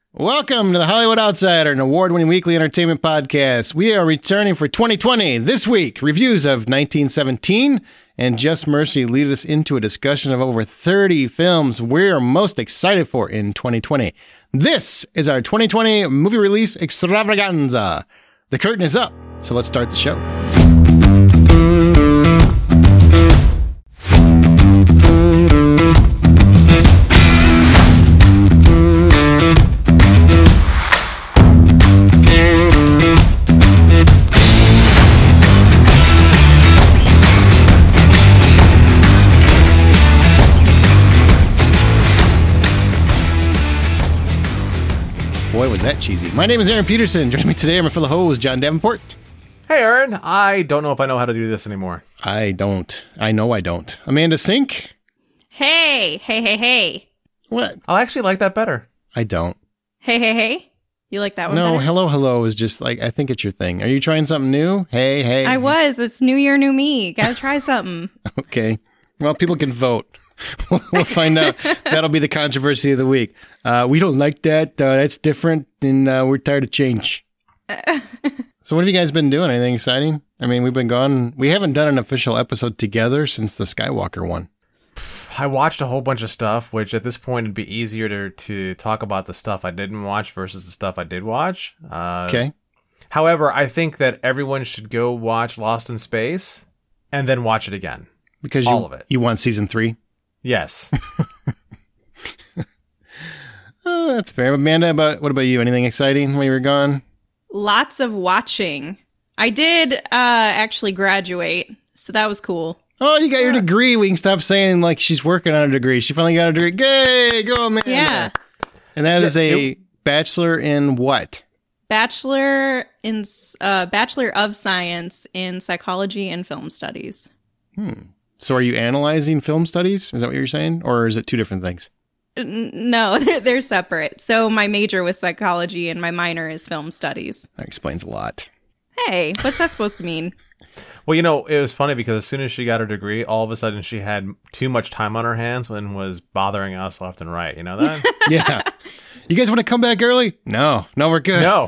Welcome to the Hollywood Outsider, an award-winning weekly entertainment podcast. We are returning for 2020. This week, reviews of 1917 and Just Mercy lead us into a discussion of over 30 films we're most excited for in 2020. This is our 2020 movie release extravaganza. The curtain is up, so let's start the show. Boy, was that cheesy. My name is Aaron Peterson. Joining me today are my fellow host, John Davenport. Hey, Aaron. I don't know if I know how to do this anymore. I don't. I know I don't. Amanda Sink? Hey. What? I actually like that better. I don't. Hey. You like that one No, better? hello is just like, I think it's your thing. Are you trying something new? Hey. I was. It's New Year, New Me. Gotta try something. Okay. Well, people can vote. We'll find out. That'll be the controversy of the week. We don't like that. That's different, and we're tired of change. So what have you guys been doing? Anything exciting? I mean, we've been gone. We haven't done an official episode together since the Skywalker one. I watched a whole bunch of stuff, which at this point it'd be easier to talk about the stuff I didn't watch versus the stuff I did watch. Okay. However, I think that everyone should go watch Lost in Space and then watch it again. Because all of it. You want season 3? Yes. Oh, that's fair. Amanda, what about you? Anything exciting while you were gone? Lots of watching. I did actually graduate, so that was cool. Oh, you got your degree. We can stop saying like she's working on a degree. She finally got a degree. Yay, go Amanda. Yeah. And that is a bachelor in what? Bachelor of Science in Psychology and Film Studies. So are you analyzing film studies? Is that what you're saying? Or is it two different things? No, they're separate. So my major was psychology and my minor is film studies. That explains a lot. Hey, what's that supposed to mean? Well, you know, it was funny because as soon as she got her degree, all of a sudden she had too much time on her hands and was bothering us left and right. You know that? Yeah. You guys want to come back early? No, we're good. No.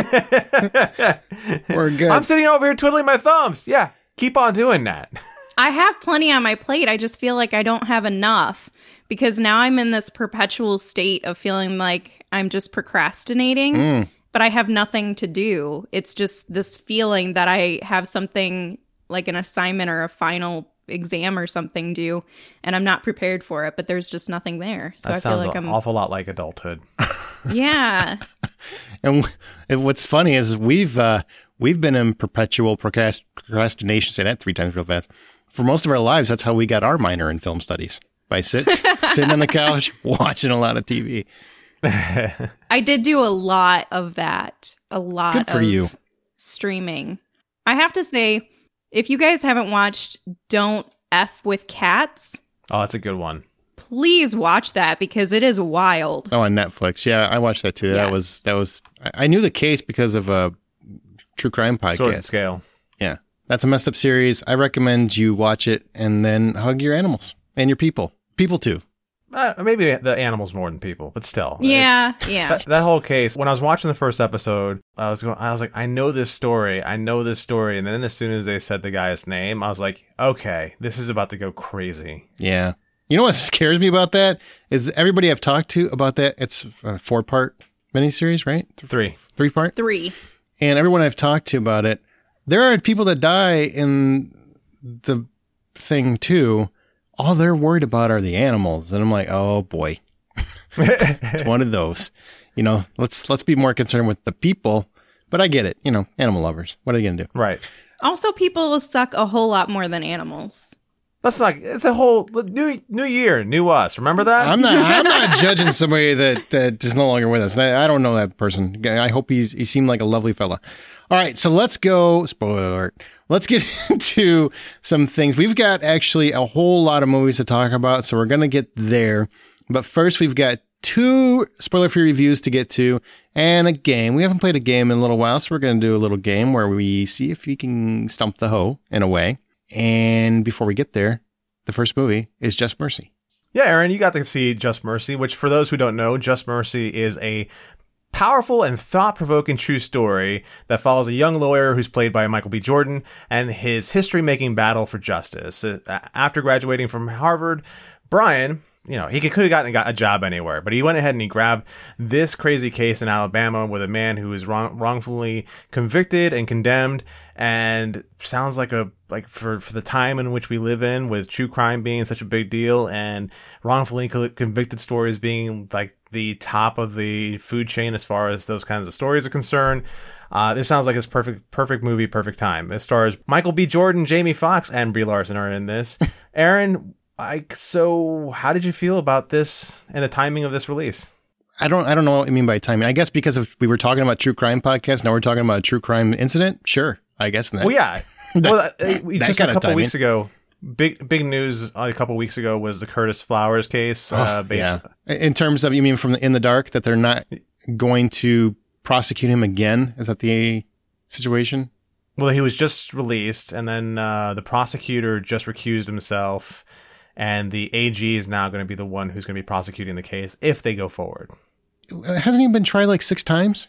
We're good. I'm sitting over here twiddling my thumbs. Yeah, keep on doing that. I have plenty on my plate. I just feel like I don't have enough because now I'm in this perpetual state of feeling like I'm just procrastinating, but I have nothing to do. It's just this feeling that I have something like an assignment or a final exam or something due, and I'm not prepared for it, but there's just nothing there. So That I feel sounds like I'm an awful lot like adulthood. Yeah. And what's funny is we've been in perpetual procrastination. Say that 3 times real fast. For most of our lives, that's how we got our minor in film studies. By sitting on the couch, watching a lot of TV. I did do a lot of that. A lot Good for of you. Streaming. I have to say, if you guys haven't watched Don't F with Cats, Oh, that's a good one. please watch that because it is wild. Oh, on Netflix. Yeah, I watched that too. Yes. That was. I knew the case because of a true crime podcast. Sword and Scale. Yeah, that's a messed up series. I recommend you watch it and then hug your animals and your people. People too. Maybe the animals more than people, but still. Yeah. That whole case, when I was watching the first episode, I was like, I know this story. And then as soon as they said the guy's name, I was like, okay, this is about to go crazy. Yeah. You know what scares me about that is everybody I've talked to about that. It's a 4-part miniseries, right? 3. 3-part. 3. And everyone I've talked to about it, there are people that die in the thing too. All they're worried about are the animals. And I'm like, oh boy, it's one of those, let's be more concerned with the people, but I get it. Animal lovers. What are you going to do? Right. Also, people will suck a whole lot more than animals. It's a whole new year, new us. Remember that? I'm not judging somebody that is no longer with us. I don't know that person. I hope he seemed like a lovely fella. All right. So let's go. Spoiler alert. Let's get into some things. We've got actually a whole lot of movies to talk about, so we're going to get there. But first, we've got 2 spoiler-free reviews to get to and a game. We haven't played a game in a little while, so we're going to do a little game where we see if we can stump the hoe in a way. And before we get there, the first movie is Just Mercy. Yeah, Aaron, you got to see Just Mercy, which for those who don't know, Just Mercy is a powerful and thought-provoking true story that follows a young lawyer who's played by Michael B. Jordan and his history-making battle for justice. After graduating from Harvard, Brian, he could have got a job anywhere, but he went ahead and he grabbed this crazy case in Alabama with a man who was wrongfully convicted and condemned, and sounds like for the time in which we live in, with true crime being such a big deal and wrongfully convicted stories being like the top of the food chain as far as those kinds of stories are concerned. This sounds like it's perfect movie, perfect time. It stars Michael B. Jordan, Jamie Foxx, and Brie Larson are in this. Aaron, so how did you feel about this and the timing of this release? I don't know what you mean by timing. I guess because we were talking about true crime podcast, now we're talking about a true crime incident. Sure, I guess. Well, yeah. Just a couple weeks ago, big news a couple weeks ago was the Curtis Flowers case. Yeah. In terms of, you mean from In the Dark, that they're not going to prosecute him again? Is that the situation? Well, he was just released, and then the prosecutor just recused himself. And the AG is now going to be the one who's going to be prosecuting the case if they go forward. Hasn't he been tried like 6 times?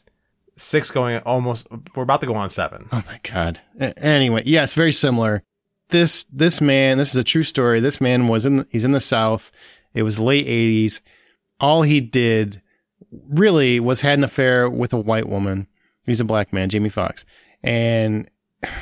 6 going almost. We're about to go on 7. Oh my God. Anyway, yes, very similar. This man, this is a true story. This man he's in the South. It was late 80s. All he did really was had an affair with a white woman. He's a black man, Jamie Foxx. And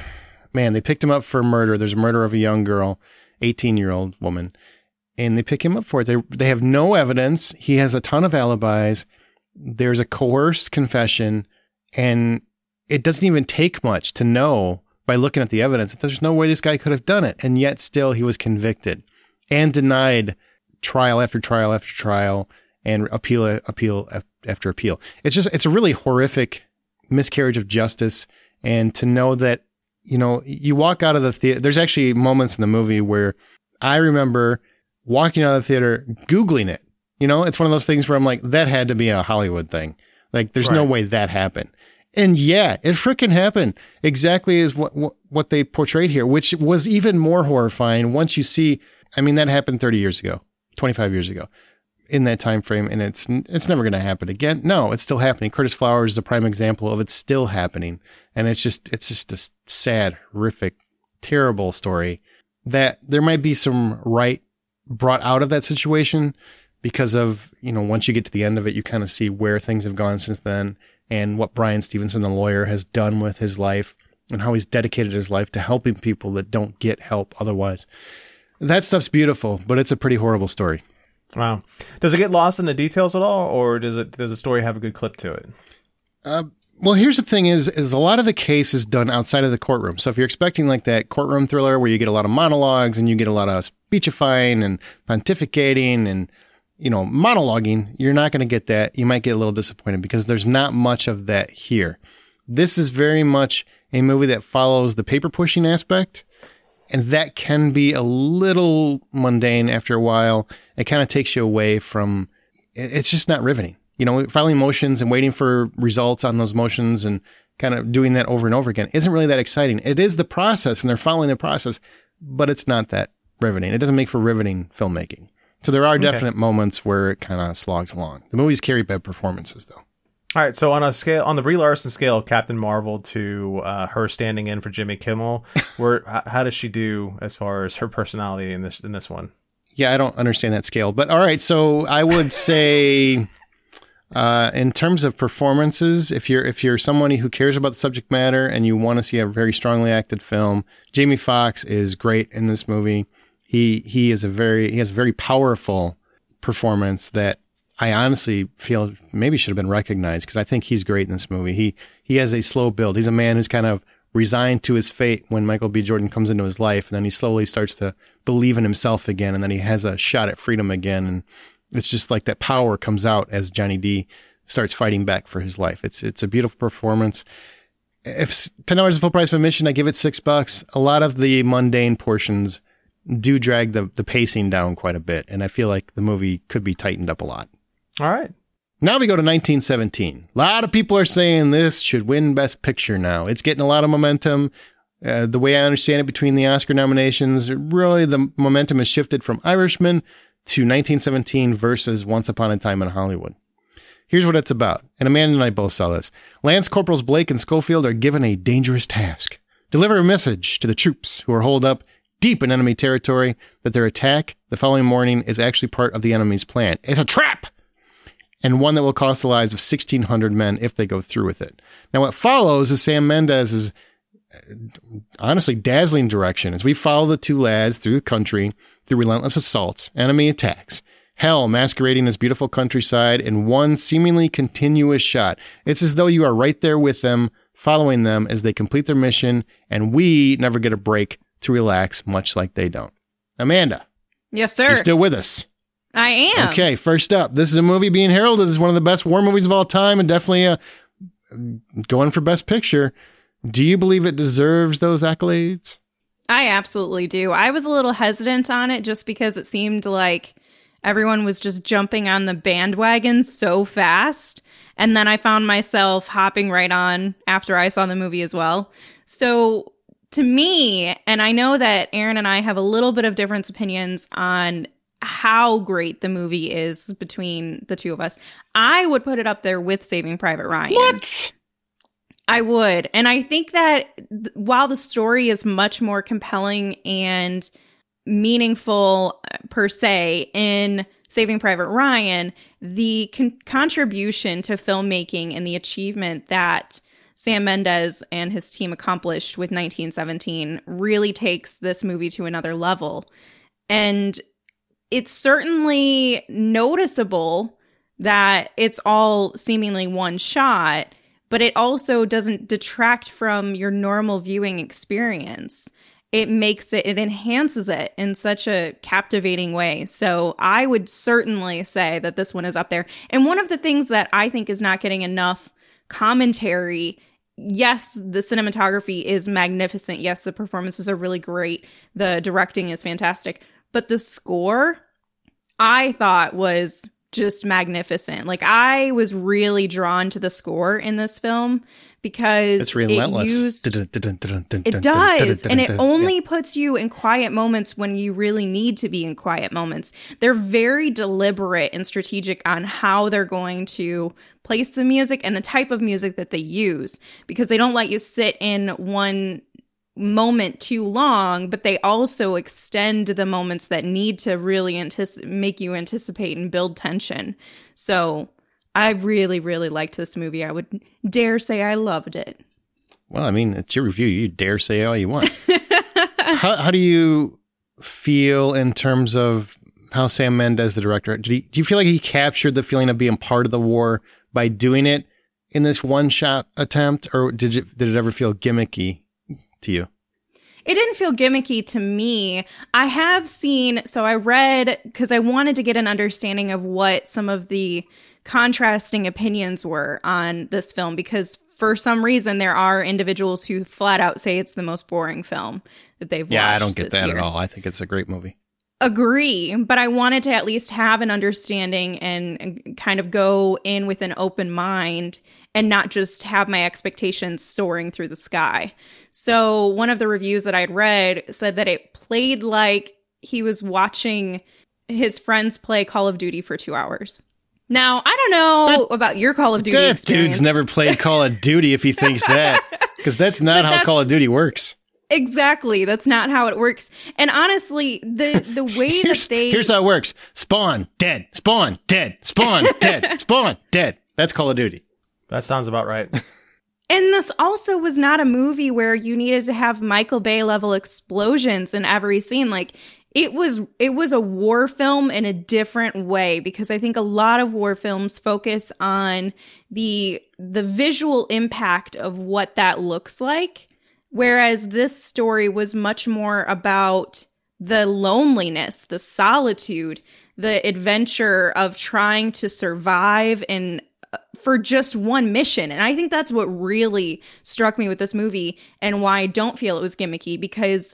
man, they picked him up for murder. There's a murder of a young girl. 18-year-old woman, and they pick him up for it. They have no evidence. He has a ton of alibis. There's a coerced confession, and it doesn't even take much to know by looking at the evidence that there's no way this guy could have done it. And yet still he was convicted and denied trial after trial after trial and appeal after appeal. It's a really horrific miscarriage of justice. And to know that, you walk out of the theater. There's actually moments in the movie where I remember walking out of the theater, Googling it. It's one of those things where I'm like, that had to be a Hollywood thing. Like, there's no way that happened. And yeah, it frickin' happened exactly as what they portrayed here, which was even more horrifying once you see, that happened 30 years ago, 25 years ago in that time frame. And it's never going to happen again. No, it's still happening. Curtis Flowers is a prime example of it still happening. And it's just a sad, horrific, terrible story that there might be some right brought out of that situation because of, once you get to the end of it, you kind of see where things have gone since then and what Brian Stevenson, the lawyer, has done with his life and how he's dedicated his life to helping people that don't get help otherwise. That stuff's beautiful, but it's a pretty horrible story. Wow. Does it get lost in the details at all, or does the story have a good clip to it? Well, here's the thing is a lot of the case is done outside of the courtroom. So if you're expecting like that courtroom thriller where you get a lot of monologues and you get a lot of speechifying and pontificating and, monologuing, you're not going to get that. You might get a little disappointed because there's not much of that here. This is very much a movie that follows the paper pushing aspect. And that can be a little mundane after a while. It kind of takes you away from, it's just not riveting. Filing motions and waiting for results on those motions and kind of doing that over and over again isn't really that exciting. It is the process and they're following the process, but it's not that riveting. It doesn't make for riveting filmmaking. So there are definite moments where it kind of slogs along. The movie's carried by performances though. All right, so on the Brie Larson scale, Captain Marvel to her standing in for Jimmy Kimmel, how does she do as far as her personality in this one? Yeah, I don't understand that scale, but all right. So I would say, in terms of performances, if you're somebody who cares about the subject matter and you want to see a very strongly acted film, Jamie Foxx is great in this movie. He has a very powerful performance that I honestly feel maybe should have been recognized because I think he's great in this movie. He has a slow build. He's a man who's kind of resigned to his fate when Michael B. Jordan comes into his life, and then he slowly starts to believe in himself again, and then he has a shot at freedom again, and it's just like that power comes out as Johnny D starts fighting back for his life. It's a beautiful performance. If $10 is full price of admission, I give it $6. A lot of the mundane portions do drag the pacing down quite a bit, and I feel like the movie could be tightened up a lot. All right. Now we go to 1917. A lot of people are saying this should win Best Picture now. It's getting a lot of momentum. The way I understand it between the Oscar nominations, really the momentum has shifted from Irishman to 1917 versus Once Upon a Time in Hollywood. Here's what it's about. And Amanda and I both saw this. Lance Corporals Blake and Schofield are given a dangerous task. Deliver a message to the troops who are holed up deep in enemy territory that their attack the following morning is actually part of the enemy's plan. It's a trap! And one that will cost the lives of 1,600 men if they go through with it. Now, what follows is Sam Mendes's honestly dazzling direction as we follow the two lads through the country through relentless assaults, enemy attacks, hell masquerading as beautiful countryside in one seemingly continuous shot. It's as though you are right there with them, following them as they complete their mission, and we never get a break to relax, much like they don't. Amanda. Yes, sir. You're still with us. I am. Okay, first up, this is a movie being heralded as one of the best war movies of all time and definitely going for Best Picture. Do you believe it deserves those accolades? I absolutely do. I was a little hesitant on it just because it seemed like everyone was just jumping on the bandwagon so fast. And then I found myself hopping right on after I saw the movie as well. So to me, and I know that Aaron and I have a little bit of different opinions on how great the movie is between the two of us, I would put it up there with Saving Private Ryan. What? I would. And I think that while the story is much more compelling and meaningful per se in Saving Private Ryan, the contribution to filmmaking and the achievement that Sam Mendes and his team accomplished with 1917 really takes this movie to another level. And it's certainly noticeable that it's all seemingly one shot, but it also doesn't detract from your normal viewing experience. It enhances it in such a captivating way. So I would certainly say that this one is up there. And one of the things that I think is not getting enough commentary, yes, the cinematography is magnificent. Yes, the performances are really great. The directing is fantastic. But the score, I thought, was just magnificent. Like, I was really drawn to the score in this film because it's relentless. It does. And it only puts you in quiet moments when you really need to be in quiet moments. They're very deliberate and strategic on how they're going to place the music and the type of music that they use, because they don't let you sit in one moment too long, but they also extend the moments that need to really make you anticipate and build tension. So I really, really liked this movie. I would dare say I loved it. Well, I mean, it's your review. You dare say all you want. How do you feel in terms of how Sam Mendes, the director, do you feel like he captured the feeling of being part of the war by doing it in this one-shot attempt, or did it ever feel gimmicky to you? It didn't feel gimmicky to me. I have seen, so I read, because I wanted to get an understanding of what some of the contrasting opinions were on this film, because for some reason there are individuals who flat out say it's the most boring film that they've watched. Yeah, I don't get that at all. I think it's a great movie. Agree, but I wanted to at least have an understanding and kind of go in with an open mind and not just have my expectations soaring through the sky. So one of the reviews that I'd read said that it played like he was watching his friends play Call of Duty for 2 hours. Now, I don't know about your Call of Duty experience. That dude's never played Call of Duty if he thinks that, because that's not how Call of Duty works. Exactly. That's not how it works. And honestly, the way Here's how it works. Spawn, dead. Spawn, dead. Spawn, dead. Spawn, dead. That's Call of Duty. That sounds about right. And this also was not a movie where you needed to have Michael Bay level explosions in every scene. Like, it was a war film in a different way, because I think a lot of war films focus on the visual impact of what that looks like. Whereas this story was much more about the loneliness, the solitude, the adventure of trying to survive and for just one mission. And I think that's what really struck me with this movie and why I don't feel it was gimmicky, because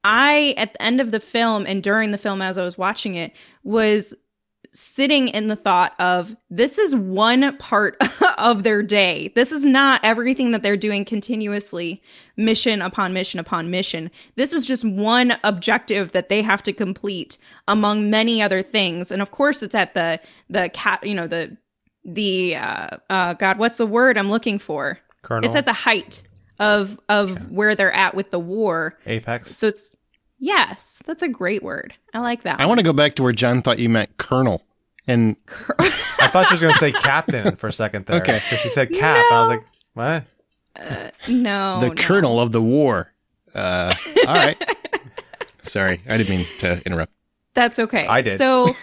I, at the end of the film and during the film as I was watching it, was sitting in the thought of, this is one part of their day. This is not everything that they're doing continuously, mission upon mission upon mission. This is just one objective that they have to complete among many other things. And of course, it's at the the God, what's the word I'm looking for? Colonel. It's at the height of where they're at with the war. Apex. So it's yes, that's a great word. I like that. I want to go back to where John thought you meant colonel. And I thought she was going to say captain for a second there. Okay. Because she said cap. No. I was like, what? No. The colonel of the war. All right. Sorry, I didn't mean to interrupt. That's okay. I did. So,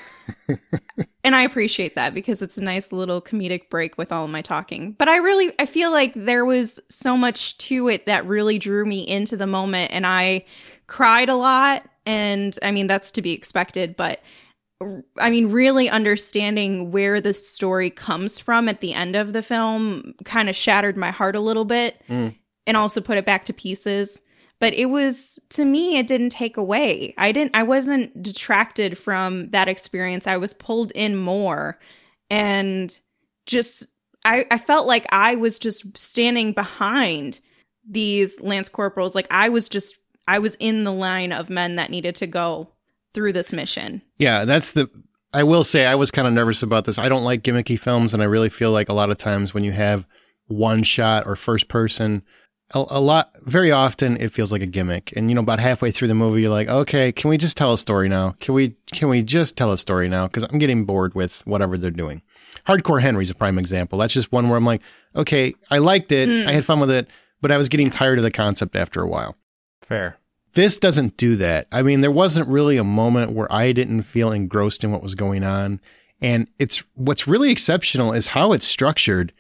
and I appreciate that because it's a nice little comedic break with all of my talking. But I feel like there was so much to it that really drew me into the moment, and I cried a lot. And I mean, that's to be expected, but I mean, really understanding where the story comes from at the end of the film kind of shattered my heart a little bit and also put it back to pieces. But it was, to me, it didn't take away. I wasn't detracted from that experience. I was pulled in more, and just, I felt like I was just standing behind these Lance Corporals. Like I was in the line of men that needed to go through this mission. Yeah, I will say I was kind of nervous about this. I don't like gimmicky films, and I really feel like a lot of times when you have one shot or first person, very often it feels like a gimmick. And, about halfway through the movie, you're like, okay, can we just tell a story now? Can we just tell a story now? Because I'm getting bored with whatever they're doing. Hardcore Henry's a prime example. That's just one where I'm like, okay, I liked it. I had fun with it, but I was getting tired of the concept after a while. Fair. This doesn't do that. I mean, there wasn't really a moment where I didn't feel engrossed in what was going on. And what's really exceptional is how it's structured.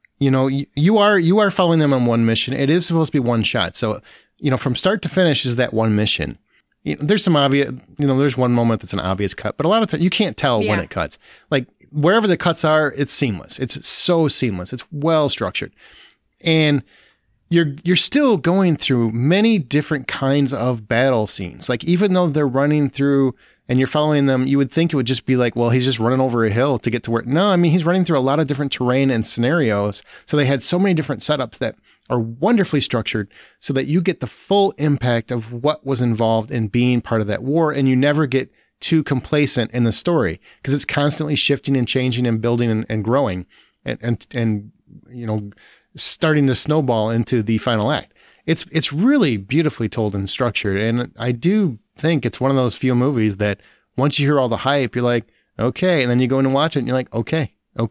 You are following them on one mission. It is supposed to be one shot. So, from start to finish is that one mission. There's some obvious, there's one moment that's an obvious cut, but a lot of times you can't tell when it cuts. Like wherever the cuts are, it's seamless. It's so seamless. It's well structured. And you're still going through many different kinds of battle scenes. Like even though they're running through and you're following them, you would think it would just be like, well, he's just running over a hill to get to where. No, I mean, he's running through a lot of different terrain and scenarios. So they had so many different setups that are wonderfully structured so that you get the full impact of what was involved in being part of that war. And you never get too complacent in the story because it's constantly shifting and changing and building and growing and starting to snowball into the final act. It's really beautifully told and structured. And I do think it's one of those few movies that once you hear all the hype, you're like, okay. And then you go in and watch it and you're like, okay.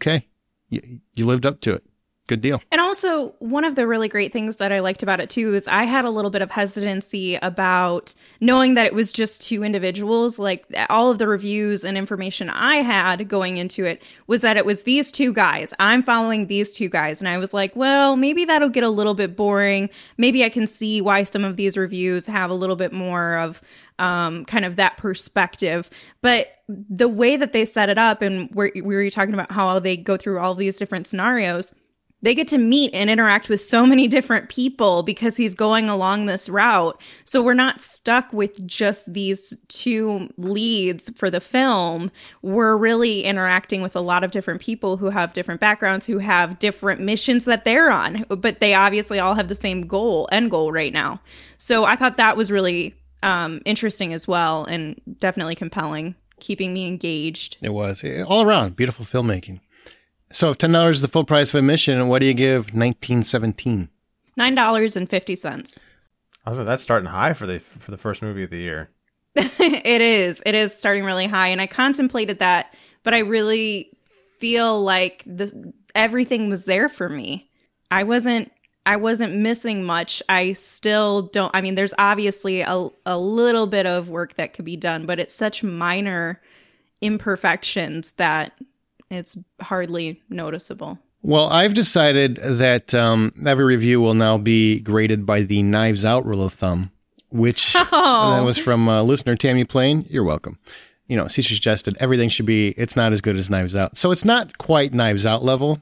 You lived up to it. Good deal. And also, one of the really great things that I liked about it, too, is I had a little bit of hesitancy about knowing that it was just two individuals. Like, all of the reviews and information I had going into it was that it was these two guys. I'm following these two guys. And I was like, well, maybe that'll get a little bit boring. Maybe I can see why some of these reviews have a little bit more of kind of that perspective. But the way that they set it up, and we were talking about how they go through all these different scenarios, they get to meet and interact with so many different people because he's going along this route. So we're not stuck with just these two leads for the film. We're really interacting with a lot of different people who have different backgrounds, who have different missions that they're on, but they obviously all have the same end goal right now. So I thought that was really interesting as well, and definitely compelling, keeping me engaged. It was all around beautiful filmmaking. So if $10 is the full price of admission, what do you give 1917? $9.50. That's starting high for the first movie of the year. It is starting really high, and I contemplated that, but I really feel like everything was there for me. I wasn't missing much. I still don't. I mean, there's obviously a little bit of work that could be done, but it's such minor imperfections that it's hardly noticeable. Well, I've decided that every review will now be graded by the Knives Out rule of thumb, which that was from listener Tammy Plain. You're welcome. She suggested everything should be, it's not as good as Knives Out. So it's not quite Knives Out level.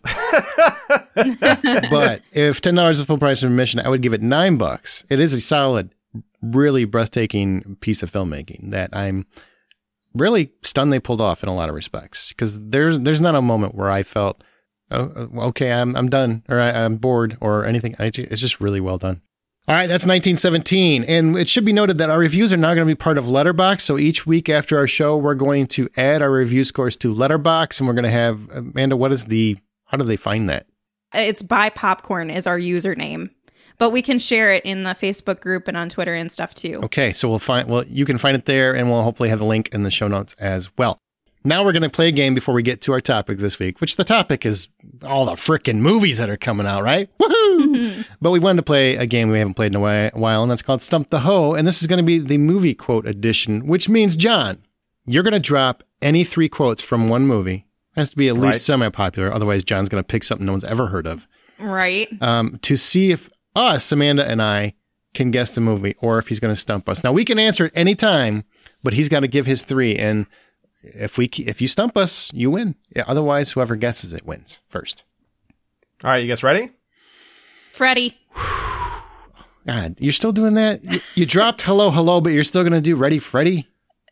But if $10 is the full price of admission, I would give it $9. It is a solid, really breathtaking piece of filmmaking that I'm really stunned they pulled off in a lot of respects. Because there's not a moment where I felt, oh, okay, I'm done, or I'm bored, or anything. It's just really well done. All right, that's 1917. And it should be noted that our reviews are now going to be part of Letterboxd. So each week after our show, we're going to add our review scores to Letterboxd. And we're going to have, Amanda, how do they find that? It's Buy Popcorn is our username. But we can share it in the Facebook group and on Twitter and stuff too. Okay, so you can find it there, and we'll hopefully have the link in the show notes as well. Now we're going to play a game before we get to our topic this week, which the topic is all the frickin' movies that are coming out, right? Woohoo! But we wanted to play a game we haven't played in a while, and that's called Stump the Hoe. And this is going to be the movie quote edition, which means, John, you're going to drop any 3 quotes from one movie. It has to be at least semi-popular. Otherwise, John's going to pick something no one's ever heard of. Right. To see if us, Amanda and I, can guess the movie, or if he's going to stump us. Now, we can answer at any time, but he's got to give his 3, and if you stump us, you win. Yeah, otherwise, whoever guesses it wins first. All right, you guys ready? Freddie. God, you're still doing that? You dropped hello, but you're still going to do ready, Freddy?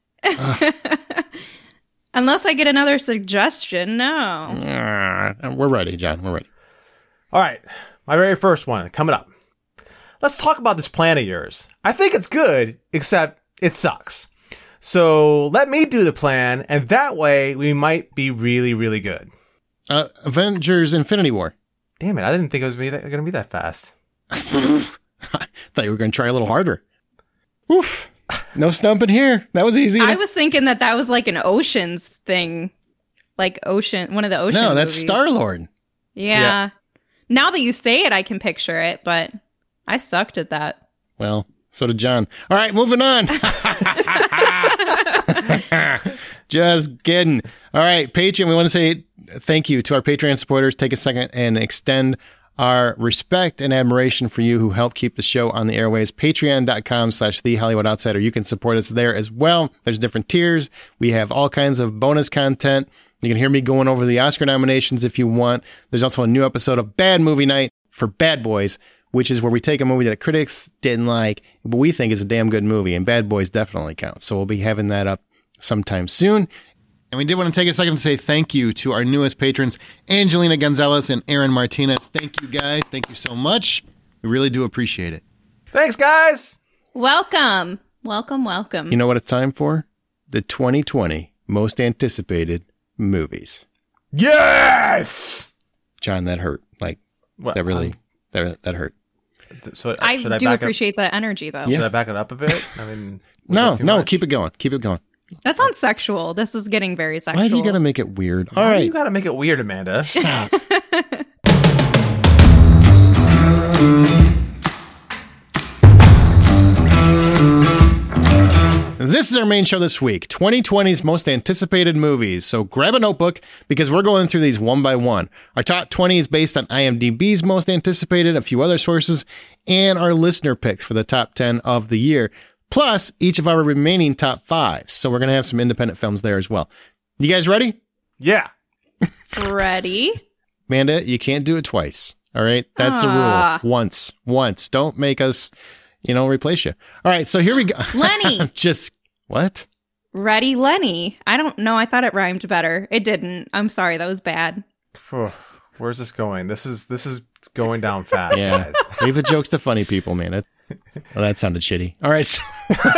Unless I get another suggestion, no. We're ready, John. We're ready. All right, my very first one coming up. Let's talk about this plan of yours. I think it's good, except it sucks. So let me do the plan, and that way we might be really, really good. Avengers Infinity War. Damn it, I didn't think it was going to be that fast. I thought you were going to try a little harder. Oof. No stumping here. That was easy. I was thinking that was like an Ocean's thing. Like one of the Ocean No, that's movies. Star-Lord. Yeah. Now that you say it, I can picture it, but I sucked at that. Well, so did John. All right, moving on. Just kidding. All right, Patreon. We want to say thank you to our Patreon supporters. Take a second and extend our respect and admiration for you who help keep the show on the airways. Patreon.com/The Hollywood Outsider. You can support us there as well. There's different tiers. We have all kinds of bonus content. You can hear me going over the Oscar nominations if you want. There's also a new episode of Bad Movie Night for Bad Boys, which is where we take a movie that critics didn't like, but we think is a damn good movie, and Bad Boys definitely counts. So we'll be having that up sometime soon. And we did want to take a second to say thank you to our newest patrons, Angelina Gonzalez and Aaron Martinez. Thank you, guys. Thank you so much. We really do appreciate it. Thanks, guys. Welcome. Welcome. You know what it's time for? The 2020 most anticipated movies. Yes! John, that hurt. Like, What, that really, that hurt. So I should do back appreciate the energy, though. Yeah. Should I back it up a bit? I mean, No, that too much? keep it going. Keep it going. That sounds sexual. This is getting very sexual. Why do you got to make it weird? All Why do right. you got to make it weird, Amanda? Stop. This is our main show this week, 2020's most anticipated movies. So grab a notebook because we're going through these one by one. Our top 20 is based on IMDb's most anticipated, a few other sources, and our listener picks for the top 10 of the year, plus each of our remaining top 5. So we're going to have some independent films there as well. You guys ready? Yeah. Ready? Amanda, you can't do it twice. All right? That's the rule. Once. Don't make us, replace you. All right, so here we go. Lenny. Just, what? Ready, Lenny. I don't know. I thought it rhymed better. It didn't. I'm sorry. That was bad. Where's this going? This is going down fast, Yeah. guys. Leave the jokes to funny people, man. Well, that sounded shitty. All right. So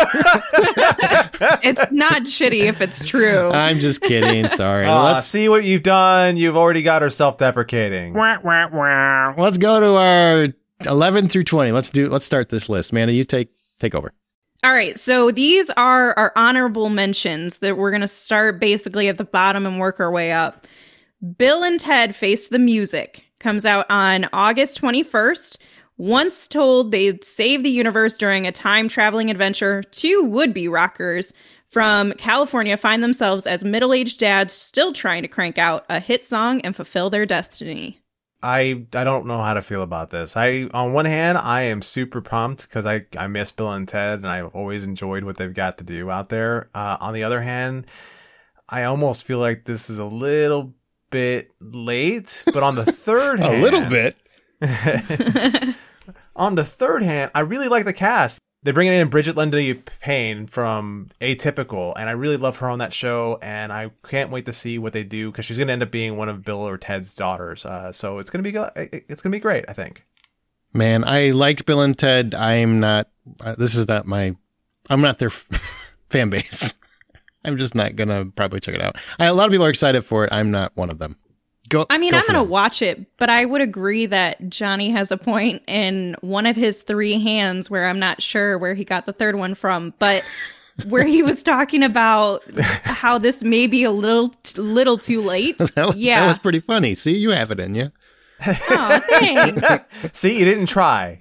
It's not shitty if it's true. I'm just kidding. Sorry. Let's see what you've done. You've already got her self-deprecating. Let's go to our 11 through 20. Let's start this list. Amanda, you take over. All right. So these are our honorable mentions that we're going to start basically at the bottom and work our way up. Bill and Ted Face the Music comes out on August 21st. Once told they'd save the universe during a time-traveling adventure, two would-be rockers from California find themselves as middle-aged dads still trying to crank out a hit song and fulfill their destiny. I don't know how to feel about this. On one hand, I am super pumped because I miss Bill and Ted and I've always enjoyed what they've got to do out there. On the other hand, I almost feel like this is a little bit late. But on the third hand... A little bit. On the third hand, I really like the cast. They're bringing in Bridget Lindsay Payne from Atypical, and I really love her on that show, and I can't wait to see what they do, because she's going to end up being one of Bill or Ted's daughters. So it's going to be great, I think. Man, I liked Bill and Ted. I'm not their fan base. I'm just not going to probably check it out. A lot of people are excited for it. I'm not one of them. I'm going to watch it, but I would agree that Johnny has a point in one of his 3 hands where I'm not sure where he got the third one from, but where he was talking about how this may be a little too late. That was pretty funny. See, you have it in you. Oh, thanks. See, you didn't try.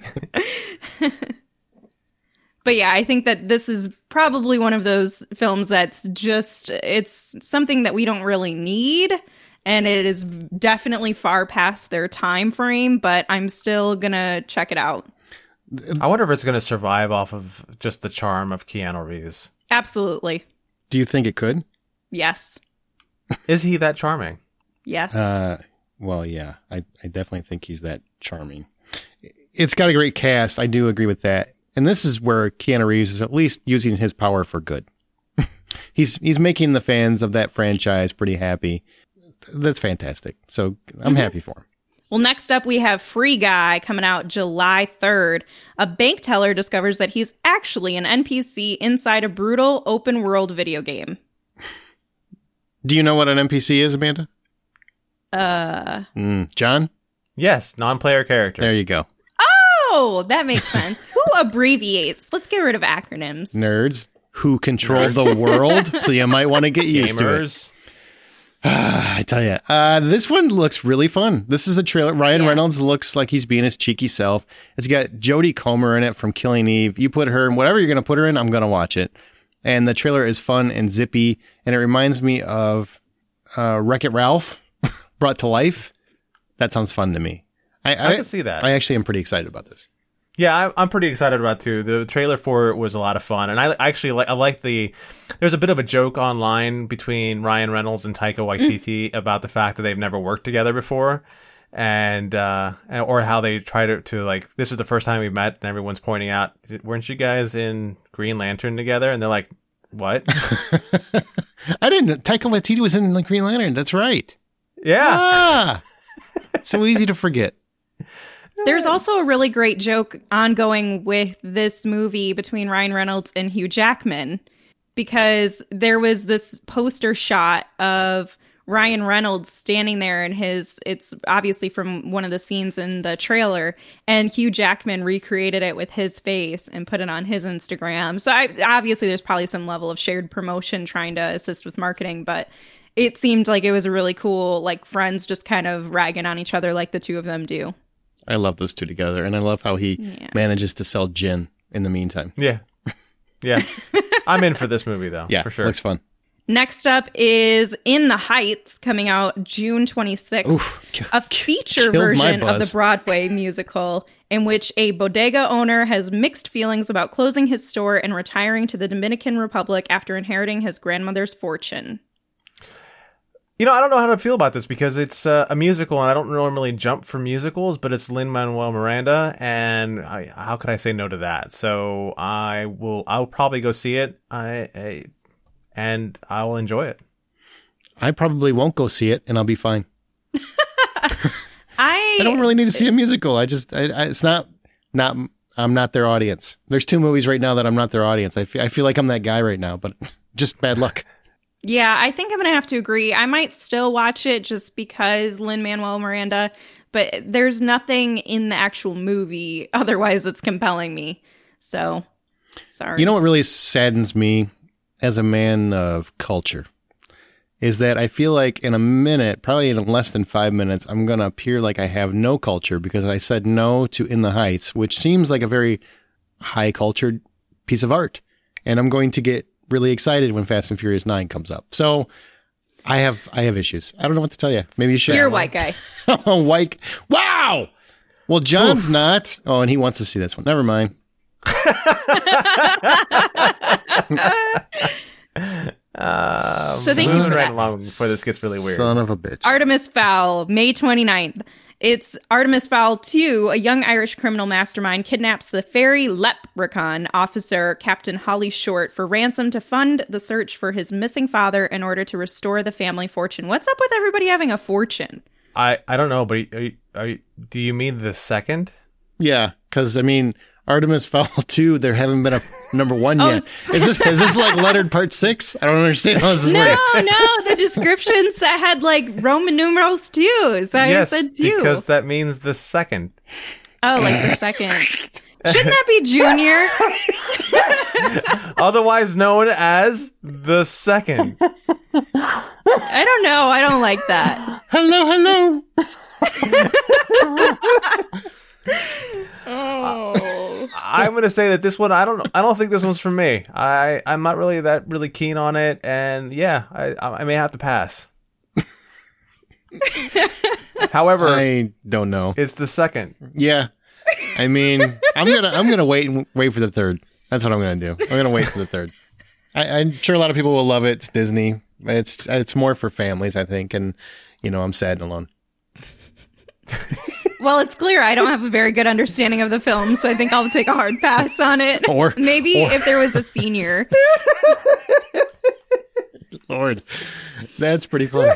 But yeah, I think that this is probably one of those films that's it's something that we don't really need. And it is definitely far past their time frame, but I'm still going to check it out. I wonder if it's going to survive off of just the charm of Keanu Reeves. Absolutely. Do you think it could? Yes. Is he that charming? Yes. Well, yeah, I definitely think he's that charming. It's got a great cast. I do agree with that. And this is where Keanu Reeves is at least using his power for good. He's making the fans of that franchise pretty happy. That's fantastic. So I'm happy for him. Well, next up, we have Free Guy coming out July 3rd. A bank teller discovers that he's actually an NPC inside a brutal open world video game. Do you know what an NPC is, Amanda? John? Yes, non-player character. There you go. Oh, that makes sense. Who abbreviates? Let's get rid of acronyms. Nerds who control the world. So you might want to get used to it. I tell you, this one looks really fun. This is a trailer. Ryan Reynolds looks like he's being his cheeky self. It's got Jodie Comer in it from Killing Eve. You put her in whatever you're going to put her in, I'm going to watch it. And the trailer is fun and zippy, and it reminds me of Wreck-It Ralph brought to life. That sounds fun to me. I can see that. I actually am pretty excited about this. Yeah, I'm pretty excited about it too. The trailer for it was a lot of fun, and I actually I like there's a bit of a joke online between Ryan Reynolds and Taika Waititi about the fact that they've never worked together before, and or how they try to like, this is the first time we met, and everyone's pointing out, weren't you guys in Green Lantern together? And they're like, what? I didn't know Taika Waititi was in the Green Lantern. That's right. Yeah. So easy to forget. There's also a really great joke ongoing with this movie between Ryan Reynolds and Hugh Jackman, because there was this poster shot of Ryan Reynolds standing there, and it's obviously from one of the scenes in the trailer, and Hugh Jackman recreated it with his face and put it on his Instagram. So obviously there's probably some level of shared promotion trying to assist with marketing, but it seemed like it was a really cool, like, friends just kind of ragging on each other like the two of them do. I love those two together, and I love how he manages to sell gin in the meantime. Yeah. I'm in for this movie, though. Yeah, for sure. Looks fun. Next up is In the Heights, coming out June 26th. Oof, a feature version of the Broadway musical in which a bodega owner has mixed feelings about closing his store and retiring to the Dominican Republic after inheriting his grandmother's fortune. You know, I don't know how to feel about this because it's a musical, and I don't normally jump for musicals, but it's Lin-Manuel Miranda, and how could I say no to that? So I'll probably go see it, and I will enjoy it. I probably won't go see it, and I'll be fine. I don't really need to see a musical. It's not. I'm not their audience. There's 2 movies right now that I'm not their audience. I feel like I'm that guy right now, but just bad luck. Yeah, I think I'm going to have to agree. I might still watch it just because Lin-Manuel Miranda, but there's nothing in the actual movie otherwise that's compelling me. So, sorry. You know what really saddens me as a man of culture is that I feel like in a minute, probably in less than 5 minutes, I'm going to appear like I have no culture because I said no to In the Heights, which seems like a very high cultured piece of art. And I'm going to get really excited when Fast and Furious 9 comes up. So I have issues. I don't know what to tell you. Maybe you should. You're a white guy. White. Wow. Well, John's not. Oh, and he wants to see this one. Never mind. So thank you for right that. along before this gets really weird. Son of a bitch. Artemis Fowl, May 29th. It's Artemis Fowl 2. A young Irish criminal mastermind kidnaps the ferry leprechaun officer, Captain Holly Short, for ransom to fund the search for his missing father in order to restore the family fortune. What's up with everybody having a fortune? I don't know, but do you mean the second? Yeah, because, I mean, Artemis Fowl 2, there haven't been a number 1 yet. Is this like lettered part 6? I don't understand how this is working. No, the descriptions had like Roman numerals too. So I said 2. Because that means the second. Oh, like the second. Shouldn't that be Junior? Otherwise known as the second. I don't know. I don't like that. Hello. Oh. I'm going to say that this one, I don't think this one's for me. I'm not really keen on it. And yeah, I may have to pass. However, I don't know. it's the second. Yeah. I mean, I'm gonna wait for the third. That's what I'm gonna do. I'm gonna wait for the third. I'm sure a lot of people will love it. It's Disney. It's more for families, I think, and I'm sad and alone. Well, it's clear I don't have a very good understanding of the film, so I think I'll take a hard pass on it. Or if there was a senior. Lord, that's pretty funny.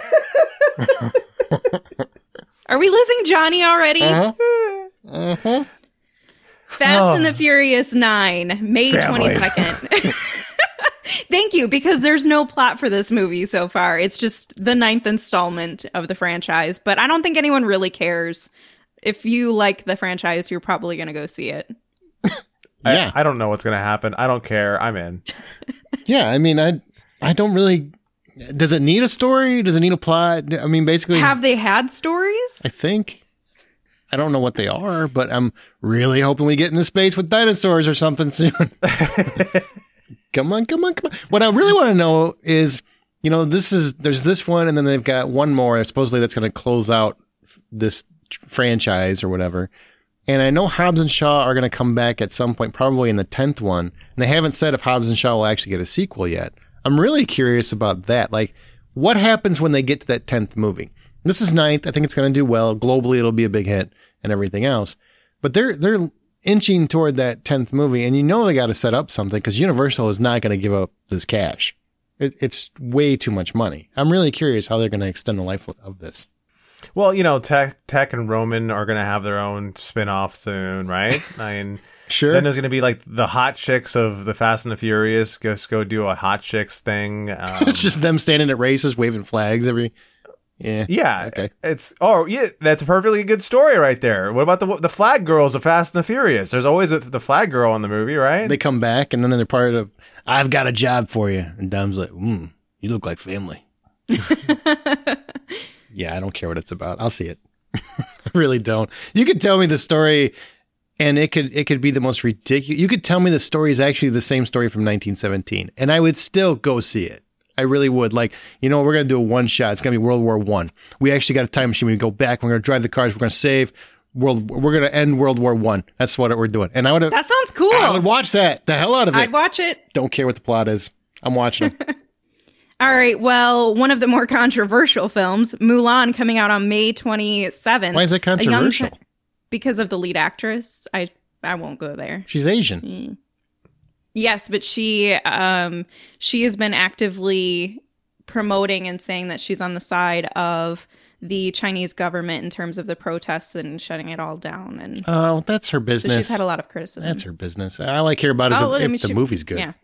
Are we losing Johnny already? Uh-huh. Fast and the Furious 9, May 22nd. Thank you, because there's no plot for this movie so far. It's just the 9th installment of the franchise, but I don't think anyone really cares. If you like the franchise, you're probably going to go see it. Yeah. I don't know what's going to happen. I don't care. I'm in. Yeah, I mean, I don't really... Does it need a story? Does it need a plot? I mean, basically... Have they had stories? I think. I don't know what they are, but I'm really hoping we get into space with dinosaurs or something soon. Come on. What I really want to know is, there's this one, and then they've got one more, supposedly that's going to close out this franchise or whatever. And I know Hobbs and Shaw are going to come back at some point, probably in the 10th one. And they haven't said if Hobbs and Shaw will actually get a sequel yet. I'm really curious about that. Like, what happens when they get to that 10th movie? This is 9th. I think it's going to do well. Globally, it'll be a big hit and everything else. But they're inching toward that 10th movie, and they got to set up something because Universal is not going to give up this cash. It's way too much money. I'm really curious how they're going to extend the life of this. Well, Tech and Roman are going to have their own spin-off soon, right? I mean... Sure. Then there's going to be like the hot chicks of the Fast and the Furious. Just go do a hot chicks thing. It's just them standing at races, waving flags every. Yeah. Yeah. Okay. That's a perfectly good story right there. What about the flag girls of Fast and the Furious? There's always the flag girl in the movie, right? They come back and then they're part of. I've got a job for you, and Dom's like, you look like family. Yeah, I don't care what it's about. I'll see it. I really don't. You could tell me the story. And it could be the most ridiculous. You could tell me the story is actually the same story from 1917, and I would still go see it. I really would. Like, we're going to do a one shot. It's going to be World War I. We actually got a time machine. We go back. We're going to drive the cars. We're going to save we're going to end World War I. That's what we're doing. And that sounds cool. I would watch that. The hell out of it. I'd watch it. Don't care what the plot is. I'm watching it. All right. Well, one of the more controversial films, Mulan, coming out on May 27th. Why is that controversial? Because of the lead actress. I won't go there. She's Asian. Yes, but she has been actively promoting and saying that she's on the side of the Chinese government in terms of the protests and shutting it all down. And that's her business. So she's had a lot of criticism. That's her business. All I care about is if the movie's good. Yeah.